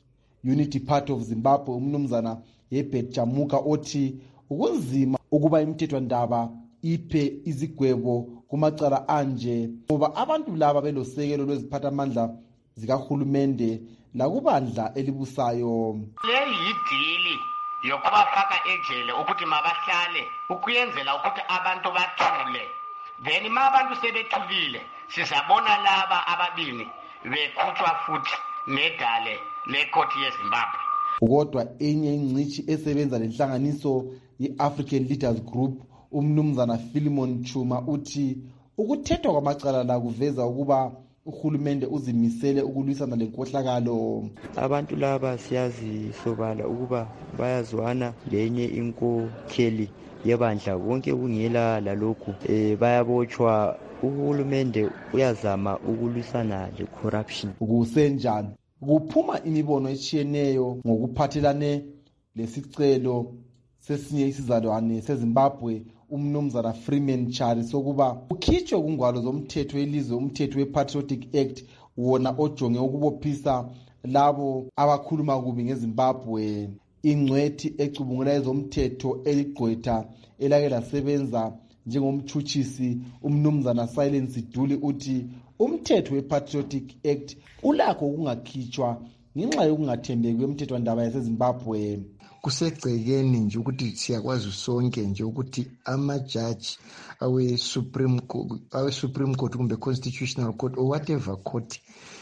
Unity Party of Zimbabwe umnumzana Herbert Chamuka othi ukunzima ukuba imithethwandaba iphe izigwebo kumacala anje ngoba abantu laba belosekelo lweziphathamandla zikahulumende lakubandla elibusayo. Le yidili yokubafaka ejele ukuthi mabahlale ukuyenzela ukuthi abantu bathule, then ma abantu sebethulile sizabona laba ababini bekhutshwa futhi nedale lekhoti yeZimbabwe. Kodwa enye ingcishi esebenza lenhlanganiso ye-African Leaders Group umnumzana Philemon Chuma uthi ukuthethwa kwamacala la kuveza ukuba uhulumende uzimisele ukulwisana lenkohlakalo. Abantu laba siyazi sobala ukuba bayazwana lenye inkokheli yebandla konke kungela lalokhu eh bayabotshwa. Uhulumende uyazama ukulwisana le-corruption. Kusenjani kuphuma imibono etshiyeneyo ngokuphathelane lesicelo sesinye isizalwane seZimbabwe umnumzana Freeman Chari sokuba ukhitshwe kungwalo zomthetho elizwe umthetho we-Patriotic Act wona ojonge ukubophisa labo abakhuluma kubi ngeZimbabwe. Ingcwethi ecubungula ezomthetho eligqwetha elake lasebenza njengomtshutshisi umnumzana Silence Duli uthi umthetho we-Patriotic Act ulakho ukungakhitshwa ngenxa yokungathembeki kwemithethwandaba yaseZimbabwe. Kusegcekeni nje ukuthi siyakwazi sonke nje ukuthi amajaji awe Supreme Court awe Supreme Court kumbe Constitutional Court or whatever court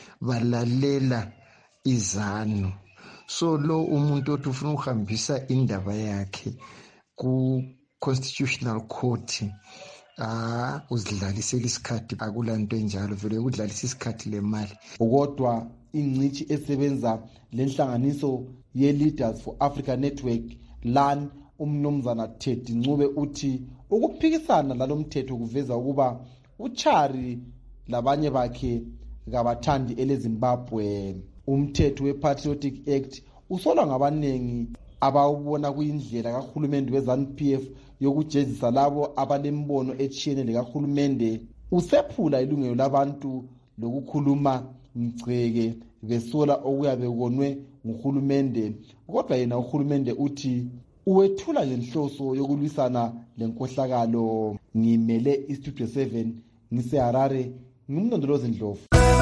balalela izano. So lo umuntu othi ufuna ukuhambisa indaba yakhe ku Constitutional Court ah uzidlalisela isikhathi akulanto enjalo vele ukudlalisa isikhathi lemali. Kodwa ingcishi esebenza lenhlanganiso ye-Leaders for Africa Network LAN umnumzana Teddy Ncube uthi ukuphikisana lalomthetho kuveza ukuba uChari labanye bakhe kabathandi eleZimbabwe. Umthetho we-Patriotic Act usolwa ngabanengi abawubona kuyindlela kahulumende we-ZANU-P F yokujezisa labo abanembono etshiyene lekahulumende. Usephula ilungelo labantu lokukhuluma mgceke besola okuyabe konwe nguhulumende. Kodwa yena uhulumende uthi uwethula ngenhloso yokulwisana lenkohlakalo. Ngimele iStudio seven ngiseHarare ngumndondolozi Ndlovu.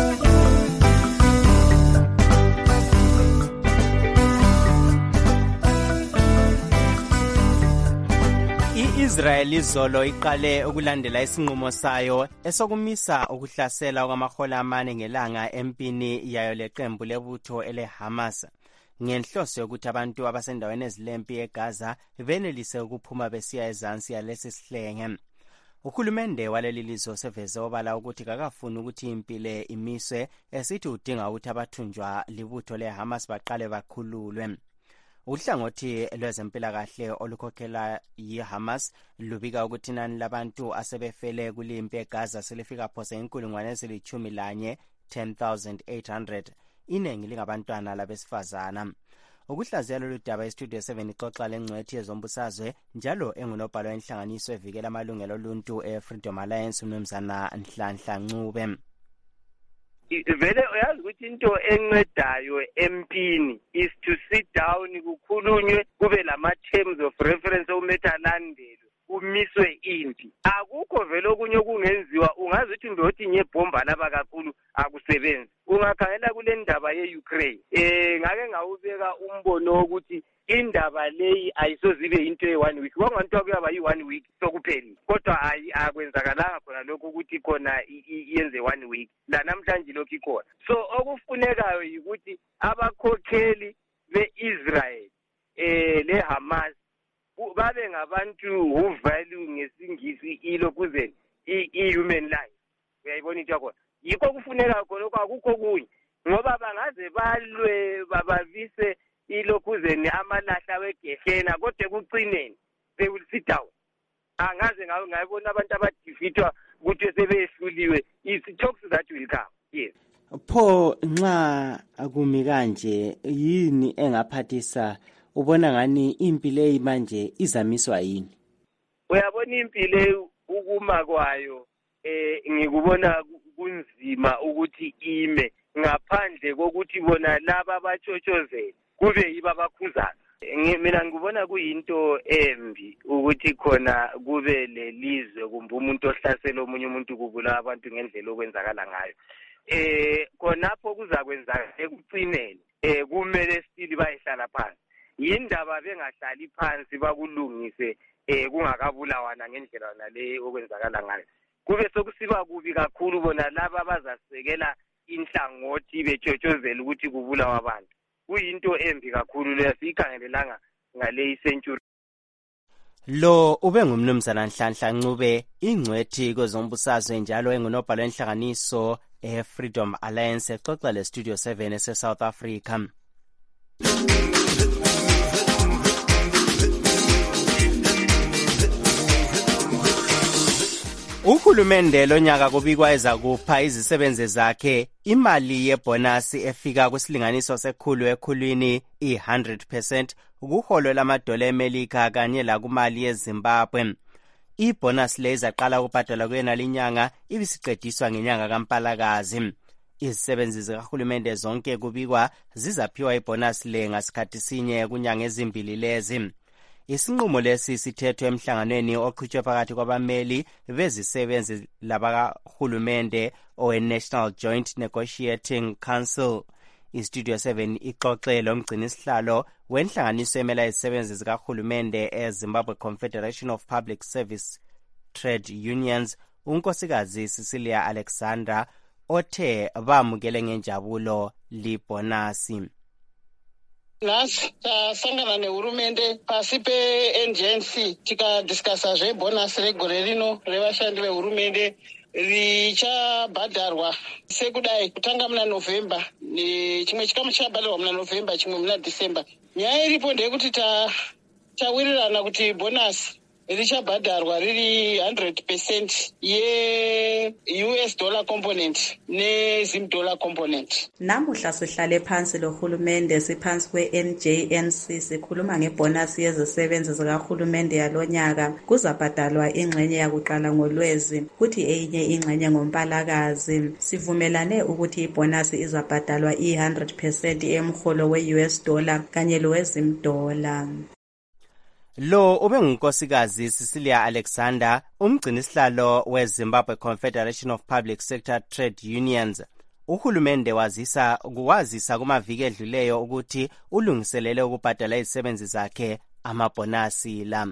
I-Israel izolo iqale ukulandela isinqumo sayo esokumisa ukuhlasela kwamahola amane ngelanga empini yayo leqembu lebutho ele-Hamas ngenhloso yokuthi abantu abasendaweni ezilempi eGaza benelise ukuphuma besiya ezansi yalesi sihlenge. Uhulumende waleli lizwe seveze obala ukuthi kakafuni ukuthi impilo imiswe esithi udinga ukuthi abathunjwa libutho le-Hamas baqale bakhululwe. Uhlangothi lwezempilakahle olukhokhela yi-Hamas lubika ukuthi inani labantu asebefele kulimpi eGaza selifika phose inkulungwane ezilithumi lanye ten thousand eight hundred iningi lingabantwana labesifazana. Ukuhlaziya lolu daba iStudio seven ixoxa lengcwethi yezombusazwe njalo engunobhala wenhlanganiso evikela amalungelo oluntu eFreedom Alliance umnumzana Nhlanhla Ncube. Vele uyazi ukuthi into encedayo empini is to sit down kukhulunywe kube lama terms of reference okumele alandelwe kumiswe impi. Akukho vele okunye okungenziwa ungazi ukuthi ndothi nyebhomba laba kakhulu akusebenzi. Ungakhangela kule ndaba ye-Ukraine eh ngake ngawubeka umbono wokuthi indaba leyi ayisozibe into ye-one week kwangathiwa kuyaba yi-one week sokupheli kodwa hayi akwenzakalanga khona lokho ukuthi khona yenze one week la namhlanje lokho ikhona. So okufunekayo yikuthi abakhokheli be-Israel eh le-Hamas babe ngabantu who value ngesingisi ilokuzeni i-human life. Uyayibona into yakhona yikho kufuneka khona lokho akukho kunye ngoba bangaze balwe babavise ilokuzeni amalahla wegehena kodwa kucineni they will sit down. Angaze ngawe ngayibona abantu abadifitwa ukuthi sebehluliwe it's talks that will come. Yes. Pho nxa akumi kanje yini engaphathisa ubona ngani impilo eyimanje izamiswa yini? Uyabona impilo ukuma kwayo eh ngikubona kunzima ukuthi ime ngaphandle kokuthi bona laba abatshotshoze kube yiba bakhuzana. Mina ngibona kuyinto embi ukuthi khona kube lelizwe kumbe umuntu ohlasela omunye umuntu kubula abantu ngendlela okwenzakala ngayo. Eh khonapho kuzakwenza ekucineni eh kumele still bayihlala phansi. Yindaba bengahlali phansi bakulungise eh kungakabulawana ngendlela nale okwenzakala ngayo. Kube sokusiba kubi kakhulu bona laba abazasekela inhlangothi betshotshozela ukuthi kubulawa abantu. Kuyinto embi kakhulu lesikhangelelanga ngale century. Lo ube ngumnumzana Nhlanhla Ncube, ingcwethi kwezombusazwe njalo engunobhala wenhlanganiso eFreedom Alliance exoxa le Studio seven ese South Africa. Uhulumende lonyaka kubikwa ezakupha izisebenzi zakhe imali yebonasi efika kwisilinganiso sekhulu ekhulwini i one hundred percent ukuholo lamadola eMelika kanye la kumali yeZimbabwe. Ibonasi le izaqala ukubhadalwa kuyena linyanga ibisiqediswa ngenyanga kaMpalakazi. Izisebenzi zikahulumende zonke kubikwa zizaphiwa ibonasi le ngasikhathi sinye kunyanga ezimbili lezi. Isinqumo lesi sithethwe emhlanganweni oqhutshwe phakathi kwabameli bezisebenzi labakahulumende owe-National Joint Negotiating Council. iStudio seven ixoxe lomgcini isihlalo wenhlanganiso emela izisebenzi zikahulumende eZimbabwe Confederation of Public Service Trade Unions, unkosikazi Cecilia Alexander, othe bamukele ngenjabulo libonasi. Nhasi tasangana nehurumende pasi pe-N G N C tikadhiskasa zvebhonasi regore rino revashandi vehurumende richabhadharwa sekudai kutanga muna November, chimwe chikamu chabhadharwa muna November, chimwe muna December. Nyaya iripo ndeyekuti tawirirana kuti bhonasi richabhadharwa riri one hundred percent ye-U S dollar component ne-Zim dollar component. Namuhla sihlale phansi lohulumende siphansi kwe-N J N C sikhuluma ngebhonasi yezisebenzi zikahulumende yalonyaka. Kuzabhadalwa ingxenye yakuqala ngoLwezi kuthi eyinye ingxenye ngoMpalakazi. Sivumelane ukuthi ibhonasi izabhadalwa i one hundred percent emholo we-U S dollar kanye lowe-Zim dollar. Lo ube ngunkosikazi Cecilia Alexander, umgcinisihlalo weZimbabwe Confederation of Public Sector Trade Unions. Uhulumende wazisa kuwazisa kumaviki edluleyo ukuthi ulungiselele ukubhadala izisebenzi zakhe amabhonasi la.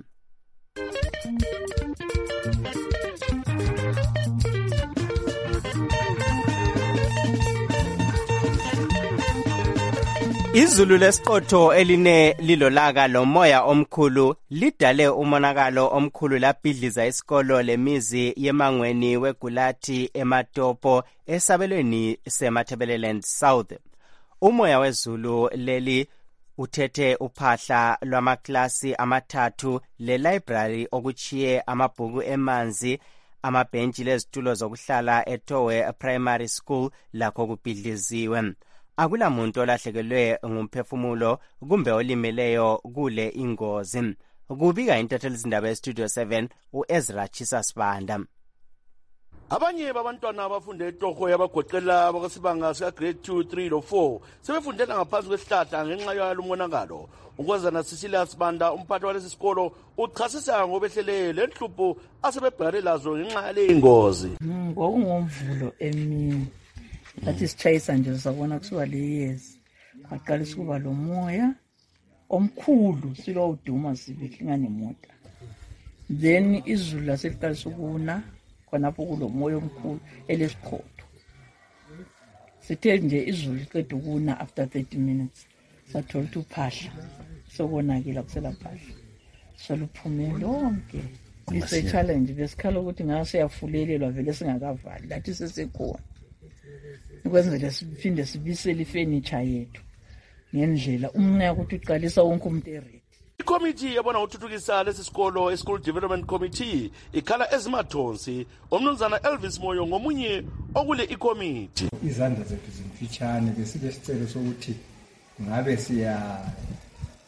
Izulu lesiqotho eline lilolaka lomoya omkhulu lidale umonakalo omkhulu labhidliza isikolo lemizi yemangweni weGulathi eMatopo esabelweni seMatabeleland South. Umoya wezulu leli uthethe uphahla lwamaklasi amathathu le-library okuchiye amabhuku emanzi, amabhentshi lezitulo zokuhlala eTowe Primary School lakho kubhidliziwe. Akula muntu olahlekelwe ngumphefumulo kumbe olimeleyo kule ingozi. Kubika intatheli zindaba eStudio seven uEzra Chisasibanda. Abanye babantwana abafunde eTogo yabagoqela abakasibanga sika grade two, three lo four sebefundela ngaphansi kwesihlahla ngenxa yalo monakalo. Ukwazana Cecilia Sibanda umphathi walesi sikolo uchasisa ngobehlelele enhlupho asebebhekane lazo ngenxa yale ingozi. Ngokungomvulo emini lathi sichayisa nje sabona kusuka leyezi aqalisa kuba lo moya omkhulu silo uduma sibehlinga nemoto, then izulu laseliqalisa ukuna khonapho kulo moya omkhulu elesiqhotho. Sithe nje izulu liqeda ukuna after thirty minutes sathola ukuthi uphahla sokonakela kusela phahla soluphume lonke. Lise challenge besikhala ukuthi ngase yafulelelwa vele singakavali lathi sesekhona ukwenzela siphinde sibisele ifurniture yethu ngendlela umnaya ukuthi uqalisa wonke umuntu eredi. Ikomiti yabona uthuthukisa lesi sikolo iSchool Development Committee ikhala ezimathonsi omnumzana Elvis Moyo ngomunye okule ikomiti. Izandla zethu zimfitshane besike sicelo sokuthi ngabe siya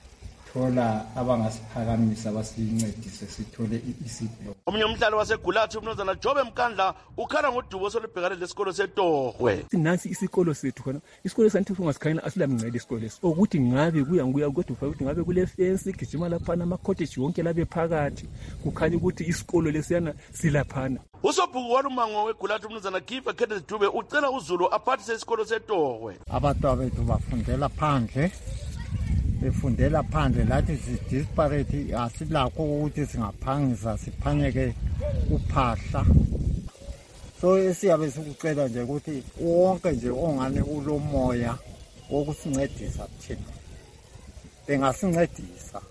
thola abangasiphakamisa basincedise sithole i-E C block. Omunye umhlali wasegulathi umnumzana Jobe Mkandla ukhala ngodubo osolubhekane lesikolo seTorhwe. Sinansi isikolo sethu khona isikolo santhi ungasikhayina asilamncede isikolo lesi ukuthi ngabe kuya nguya kodwa ukuthi ngabe kule fence igijima laphana ama cottage wonke labe phakathi kukhanya ukuthi isikolo lesiyana silaphana. Usobhuku walumango wegulathi umnumzana Gifa Kenneth Dube ucela uZulu aphathise isikolo seTorhwe. Abantwana bethu bafundela phandle befundela phandle lathi si-disparate asilakho ukuthi singaphangisa siphanyeke uphahla. So esiyabe sikucela nje ukuthi wonke nje ongane ulomoya wokusincedisa thina bengasincedisa.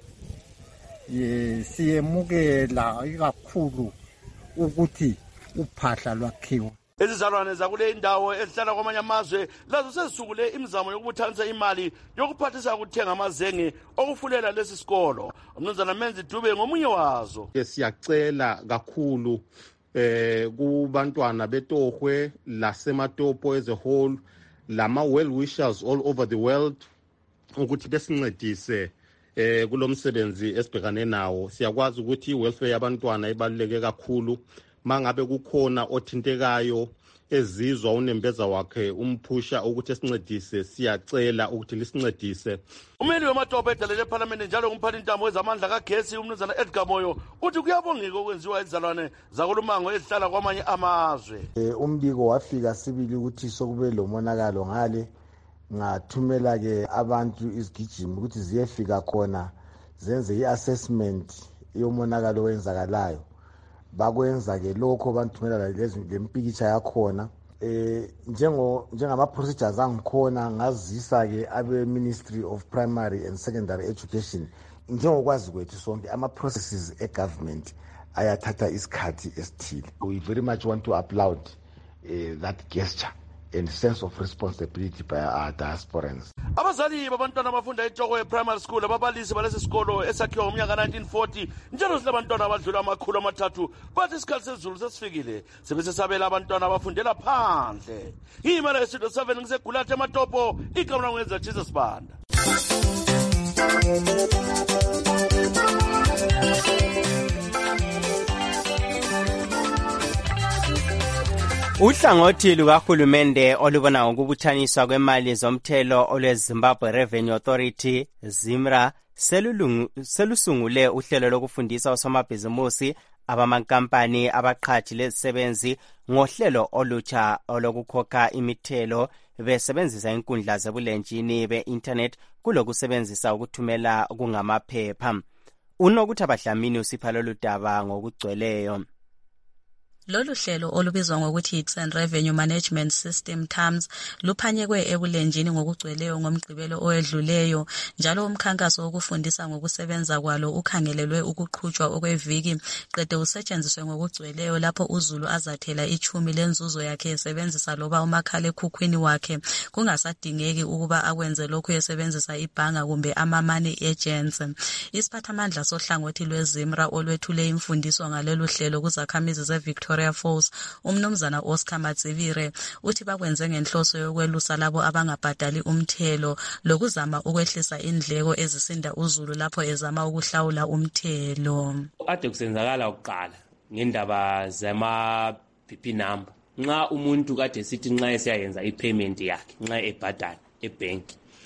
Ye siyemukela ikakhulu ukuthi uphahla lwakhiwa. Izizalwane zakule indawo ezihlala kwamanye amazwe lazo sezisukule imizamo yokubuthanisa imali yokuphathisa ukuthenga amazenge okufulela lesi sikolo. Umnumzana Menzi Dube ngomunye wazo. Siyacela kakhulu eh kubantwana beTorhwe laseMatopo as a whole lama well wishers all over the world ukuthi besincedise eh kulomsebenzi esibhekane nawo. Siyakwazi ukuthi welfare yabantwana ibaluleke kakhulu. Mangabe kukhona othintekayo ezizwa unembeza wakhe umphusha ukuthi esincedise siyacela ukuthi lisincedise. Umeli wematopo edalele eParliament njalo umphathi intambo wezamandla kagesi umnumzana Edgar Moyo uthi kuyabongeka okwenziwa izizalwane zakulumango ezihlala kwamanye amazwe. Eh umbiko wafika sibili ukuthi sokube lomonakalo ngale ngathumela ke abantu izigijimi ukuthi ziyefika khona zenze iassessment yomonakalo wenzakalayo. Bakwenza ke lokho banthumela lezi lempikitsha yakhona eh njengo njengama procedures angikhona ngazisa ke abe Ministry of Primary and Secondary Education njengokwazi kwethu sonke ama processes e government ayathatha isikhathi esithile. We very much want to applaud uh, that gesture and sense of responsibility by our diasporans. Abazali babantwana abafunda eTorhwe Primary School ababalisi balesi sikolo esakhiwa ngomnyaka nineteen forty njalo silabantwana abadlula amakhulu amathathu bathi isikhathi sezulu sesifikile sebese sabela abantwana abafundela phandle. Imali yestudio seven ngisegulathi eMatopo igama ngwenza Jesus Banda. Uhlangothi lukahulumende olubona ngokubuthaniswa kwemali zomthelo olweZimbabwe Revenue Authority ZIMRA selusungule uhlelo lokufundisa osomabhizimusi abamankampani abaqhathi lezisebenzi ngohlelo olutsha olokukhokha imithelo besebenzisa inkundla zebulenjini be-internet kulokusebenzisa ukuthumela kungamaphepha. Unokuthi abahlamini usipha lolu daba ngokugcweleyo. Lolu hlelo olubizwa ngokuthi Tax Revenue Management System T A M S luphanyekwe ebulenjini ngokugcweleyo ngomgqibelo owedluleyo njalo umkhankaso wokufundisa ngokusebenza kwalo ukhangelelwe ukuqhutshwa okweviki qede usetshenziswe ngokugcweleyo lapho uZulu azathela ichumi lenzuzo yakhe esebenzisa loba umakhala ekhukhwini wakhe kungasadingeki ukuba akwenze lokhu esebenzisa ibhanga kumbe ama money agents. Isiphathamandla sohlangothi lweZIMRA olwethule imfundiso ngalolu hlelo kuzakhamizi zeVictoria Falls umnumzana Oscar Matsivire uthi bakwenze ngenhloso yokwelusa labo abangabhadali umthelo lokuzama ukwehlisa indleko ezisinda uZulu lapho ezama ukuhlawula umthelo. Ade kusenzakala ukuqala ngendaba zama P P number. Nxa umuntu kade sithi nxa esiyayenza ipayment yakhe nxa ebhadala ebank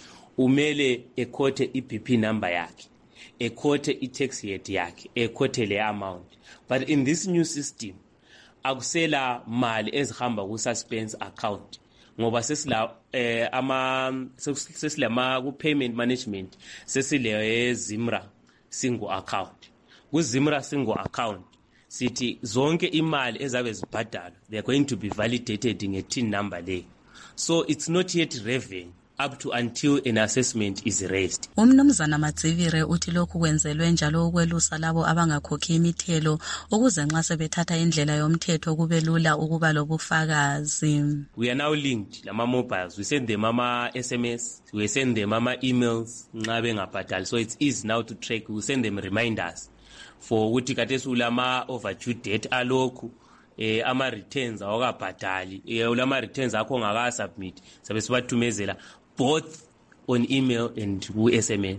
umele ekhothe i-P P number yakhe ekhothe i-tax year yakhe ekhothe le amount. But in this new system akusela mali ezihamba ku suspense account ngoba sesila eh ama sesilama ku payment management sesile ZIMRA single account. Ku ZIMRA single account sithi zonke imali ezabe zibhadalwa they are going to be validated nge T I N number le. So it's not yet revenue up to until an assessment is raised. Umnumzana Matsivire uthi lokhu kwenzelwe njalo ukwelusa labo abangakhokhi imithelo ukuze nxa sebethatha indlela yomthetho kube lula ukuba lobufakazi. We are now linked lama mobiles. We send them ama S M S, we send them ama emails nxa bengabhadali. So it's easy now to track. We send them reminders for ukuthi kathesi ulama overdue debt alokhu eh ama returns awakabhadali eh ulama returns akho ngaka submit sabe sibathumezela both on email and ku S M S.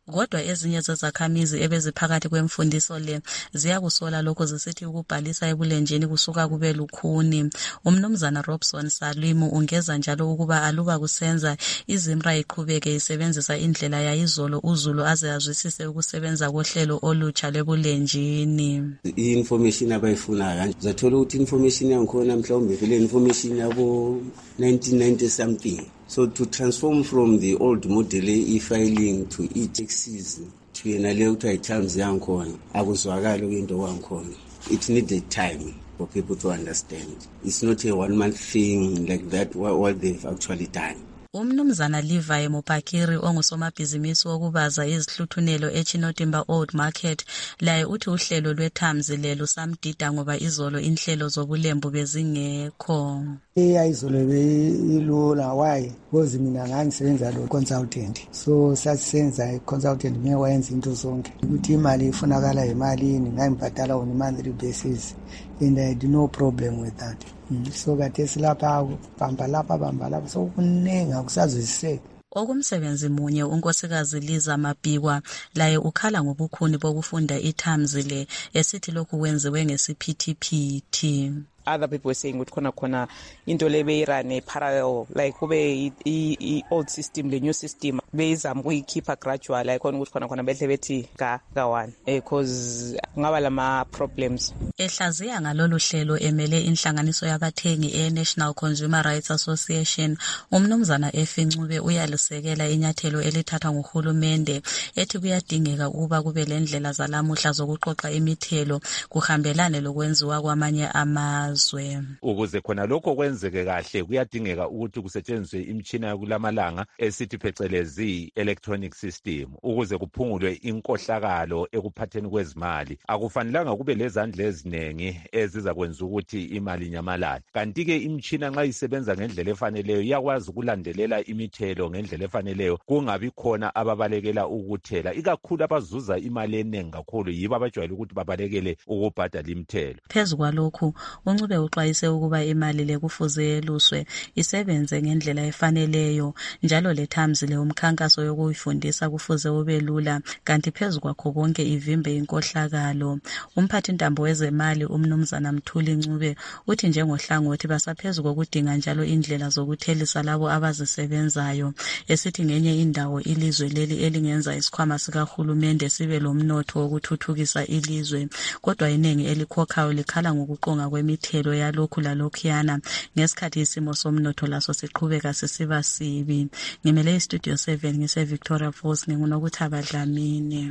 Kodwa ezinye zezakhamizi ebeziphakathi kwemfundiso le ziyakusola lokho zisithi ukubhalisa ebulenjini kusuka kube lukhuni. Umnumzana Robson Salimu ungeza njalo ukuba aluba kusenza iZimra iqhubeke isebenzisa indlela yayizolo uZulu aze azwisise ukusebenza kohlelo olutsha lwebulenjini. I-information abayifunayo zathola ukuthi information yankhona mhlawumbe vele information yabo nineteen ninety something. So to transform from the old model e-filing to e-taxes to yena leyo kuthiwa i-terms yankhona akuzwakali kwinto wankhona. It needed time for people to understand. It's not a one month thing like that what, what they've actually done. Umnumzana Levi Mopakiri ongusomabhizinisi wokubaza izihluthunelo eChinotimba Old Market laye uthi uhlelo lwe-terms lelo samdida ngoba izolo inhlelo zobulembu bezingekho. Eyayizolo beyilula why because mina ngangisebenza lo consultant so sasenza i-consultant mina wayenza into zonke ukuthi imali ifunakala imalini ngayibhadala on a monthly basis and I had no problem with that. Mm. So kade silapha bamba lapha bamba lapha so kuningi akusazwisiseki. Okumsebenzi munye unkosikazi Liza Mabhikwa laye ukhala ngobukhuni bokufunda i-terms le esithi lokhu kwenziwe ngesiphithiphithi. Other people were saying ukuthi khona khona into le beyirane parallel like kube i old system le new system beyizama ukuyikhipha gradual like khona ukuthi khona khona behle bethi ka ka one because ngaba lama problems. Ehlaziya ngalolu hlelo emele inhlanganiso yabathengi e-National Consumer Rights Association umnumzana Efincube uyalisekela inyathelo elithathwa nguhulumende ethi kuyadingeka ukuba kube lendlela zalamuhla zokuqoqa imithelo kuhambelane lokwenziwa kwamanye ama ukuze khona lokho kwenzeke kahle kuyadingeka ukuthi kusetshenziswe imitshina yakulamalanga esithi phecelezi electronic system ukuze kuphungulwe inkohlakalo ekuphatheni kwezimali. Akufanelanga kube lezandla eziningi ezizakwenza ukuthi imali nyamalale. Kanti ke imitshina nxa isebenza ngendlela efaneleyo iyakwazi ukulandelela imithelo ngendlela efaneleyo kungabi khona ababalekela ukuthela ikakhulu abazuza imali eningi kakhulu yibo abajwayele ukuthi babalekele ukubhadala imithelo. Phezu kwalokhu Ncube uxwayise ukuba imali le kufuze yeluswe isebenze ngendlela efaneleyo njalo le terms le umkhankaso yokuyifundisa kufuze ube lula kanti phezu kwakho konke ivimbe inkohlakalo. Umphathi intambo wezemali umnumzana Mthuli Ncube uthi njengohlangothi basaphezulu kokudinga njalo indlela zokuthelisa labo abazisebenzayo esithi ngenye indawo ilizwe leli elingenza isikhwama sikahulumende sibe lomnotho wokuthuthukisa ilizwe kodwa iningi elikhokhayo likhala ngokuqonga kwemithelo yalokhu lalokhuyana ngesikhathi isimo somnotho laso siqhubeka sisiba sibi. Ngimele istudio seven ngise Victoria Falls ngingunokuthaba Dlamini.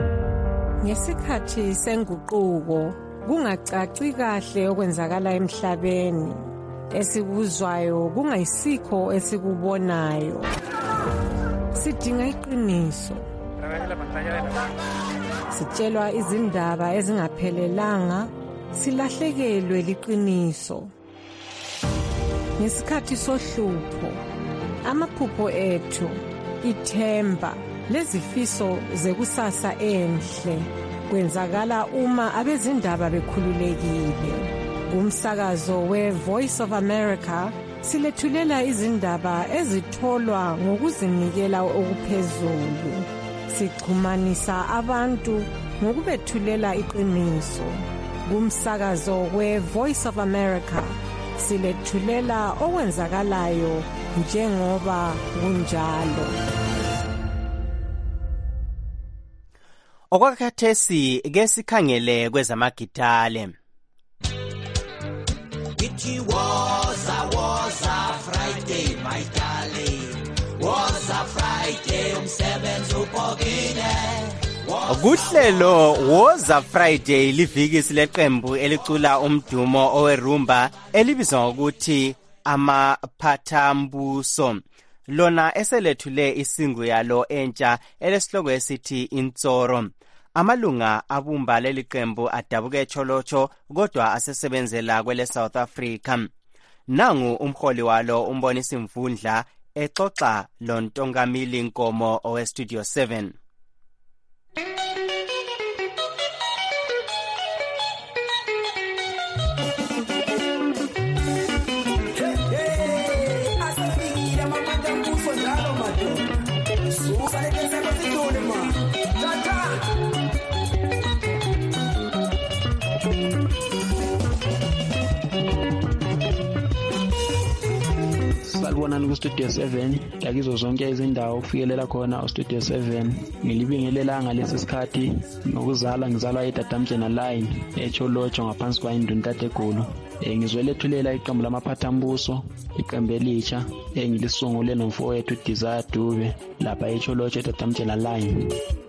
Ngesikhathi senguquko kungacaci kahle okwenzakala emhlabeni esikuzwayo kungayisikho esikubonayo. Sidinga iqiniso. Sitshelwa izindaba ezingaphelelanga silahlekelwe liqiniso. Ngesikhathi sohlupho amaphupho ethu ithemba lezifiso zekusasa enhle kwenzakala uma abezindaba bekhululekile. Kumsakazo we Voice of America silethulela izindaba ezitholwa ngokuzinikela okuphezulu. Sichumanisa abantu ngokubethulela iqiniso. Kumsakazo we Voice of America silethulela okwenzakalayo njengoba kunjalo. Okwakhathesi ke sikhangele kwezamagitale. It was a was a Friday my darling. Was a Friday umsebenzi upokile. Kuhlelo Woza Friday liviki leqembu elicula umdumo owerumba elibizwa ngokuthi amaphathambuso. Lona eselethule isingu yalo entsha elesihloko esithi Intsoro. Amalunga abumba leliqembu adabuke echolocho kodwa asesebenzela kwele South Africa. Nangu umholi walo umbonisa Mvundla exoxa loNtongamili Nkomo owe Studio seven. Susa le pensa così tu ne ma Sanibonani ku-Studio seven, yakizo zonke izindawo ukufikelela khona u-Studio seven. Ngilibingelela ngalesi sikhathi nokuzala ngizalwa eDadamjena Line eCholotsho ngaphansi kwayinduntate Gulu. Eh ngizwelethulela iqembu lamaphathambuso, iqembu elitsha engilisungule nomfowethu Desire Dube lapha eCholotsho eDadamjena Line.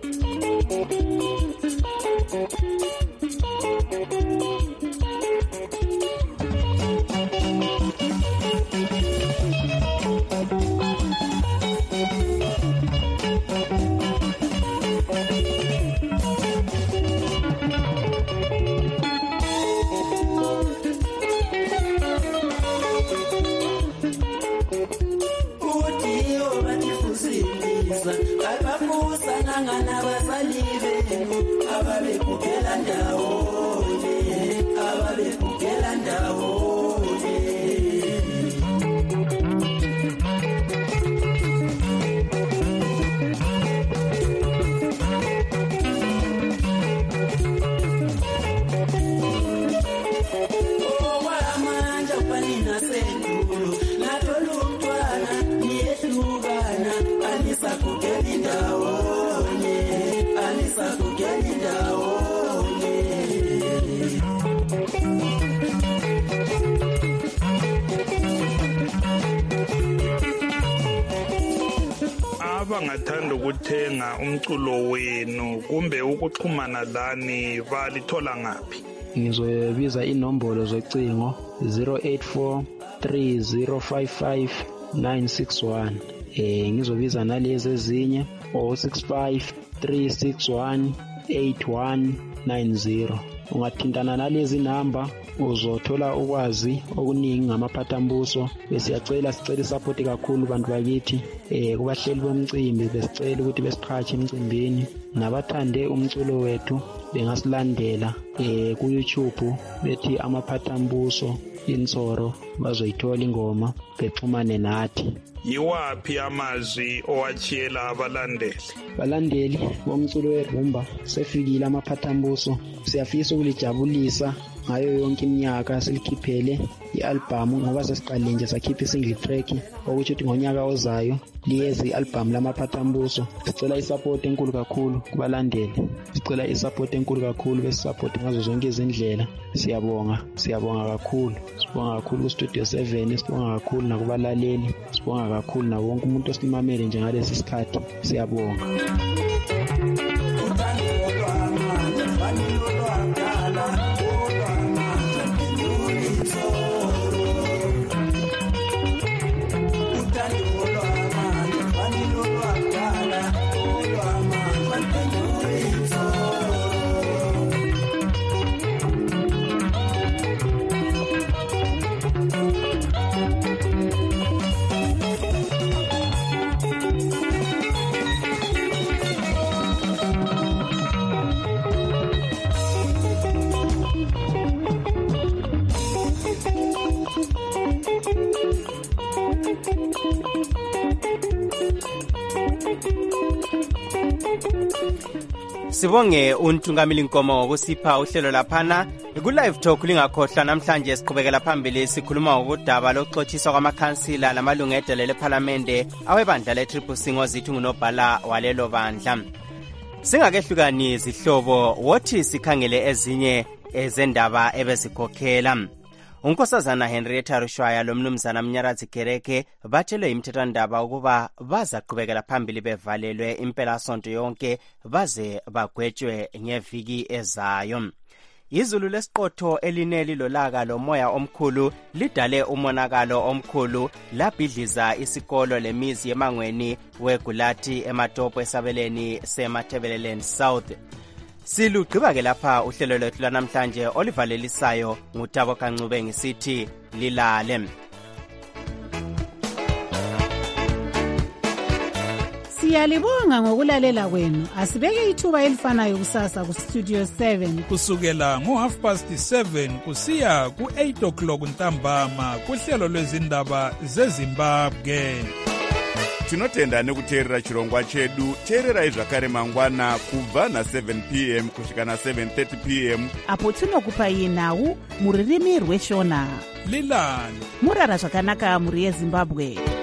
Abangathanda ukuthenga umculo wenu kumbe ukuxhumana lani balithola ngaphi? Ngizobiza inombolo zocingo zero eight four three zero five five nine six one. Eh ngizobiza nalezi ezinye zero six five three six one eight one nine zero. Ungathintana nalezi namba uzothola ukwazi okuningi ngamaphathambuso. Besiyacela sicela support kakhulu bantu bakithi eh kubahleli bomcimbi, besicela ukuthi besiqhatshe emcimbini. Nabathande umculo wethu bengasilandela eh ku YouTube bethi amaphathambuso insoro, bazoyithola ingoma bexhumane nathi. Yiwaphi amazwi owachiyela abalandeli? Balandeli bomculo werumba sefikile amaphathambuso, siyafisa ukulijabulisa ngayo yonke iminyaka silikhiphele i-album ngoba sesiqale nje sakhipha i-single track, okuthi ukuthi ngonyaka ozayo liyezi i-album lamaphathambuso. Sicela isupport enkulu kakhulu kubalandeli, sicela isupport enkulu kakhulu, besisupport ngazo zonke izindlela. Siyabonga, siyabonga kakhulu, sibonga kakhulu ku-Studio seven, sibonga kakhulu nakubalaleli, sibonga kakhulu na wonke umuntu osimamele nje ngalesi sikhathi. Siyabonga. Sibonge untungamili Nkomo ngokusipha uhlelo laphana ku live talk. Lingakhohlwa namhlanje siqhubekela phambili sikhuluma ngokudaba lokuxotshiswa kwamakhansila lamalungu edelele eParliamente awebandla le-Triple C ngozithu ngunobhala walelo bandla. Singakehlukani zihlobo, wothi sikhangele ezinye ezendaba ebezikhokhela. Unkosazana Henrietta Rushwaya lomnumzana Mnyaradzi Kereke batshelwe imthethwandaba ukuba bazaqhubekela phambili bevalelwe impela sonto yonke baze bagwetshwe ngeviki ezayo. Izulu lesiqotho elineli lolaka lomoya omkhulu lidale umonakalo omkhulu labhidliza isikolo lemizi emangweni weGulati ematopo esabeleni seMathebeleleni South. Silugqiba ke lapha uhlelo lwethu lanamhlanje olivalelisayo ngutabo kancube ngisithi lilale. Siyalibonga ngokulalela kwenu. Asibeke ithuba elifanayo kusasa ku Studio seven kusukela ngo half past seven kusiya ku eight o'clock ntambama kuhlelo lwezindaba zeZimbabwe. Tinotenda nekuteerera chirongwa chedu. Teererai zvakare mangwana kubva na seven p m kusvika na seven thirty p m apo tinokupai nhau muririmi rweshona. Lilani murara zvakanaka muri yeZimbabwe.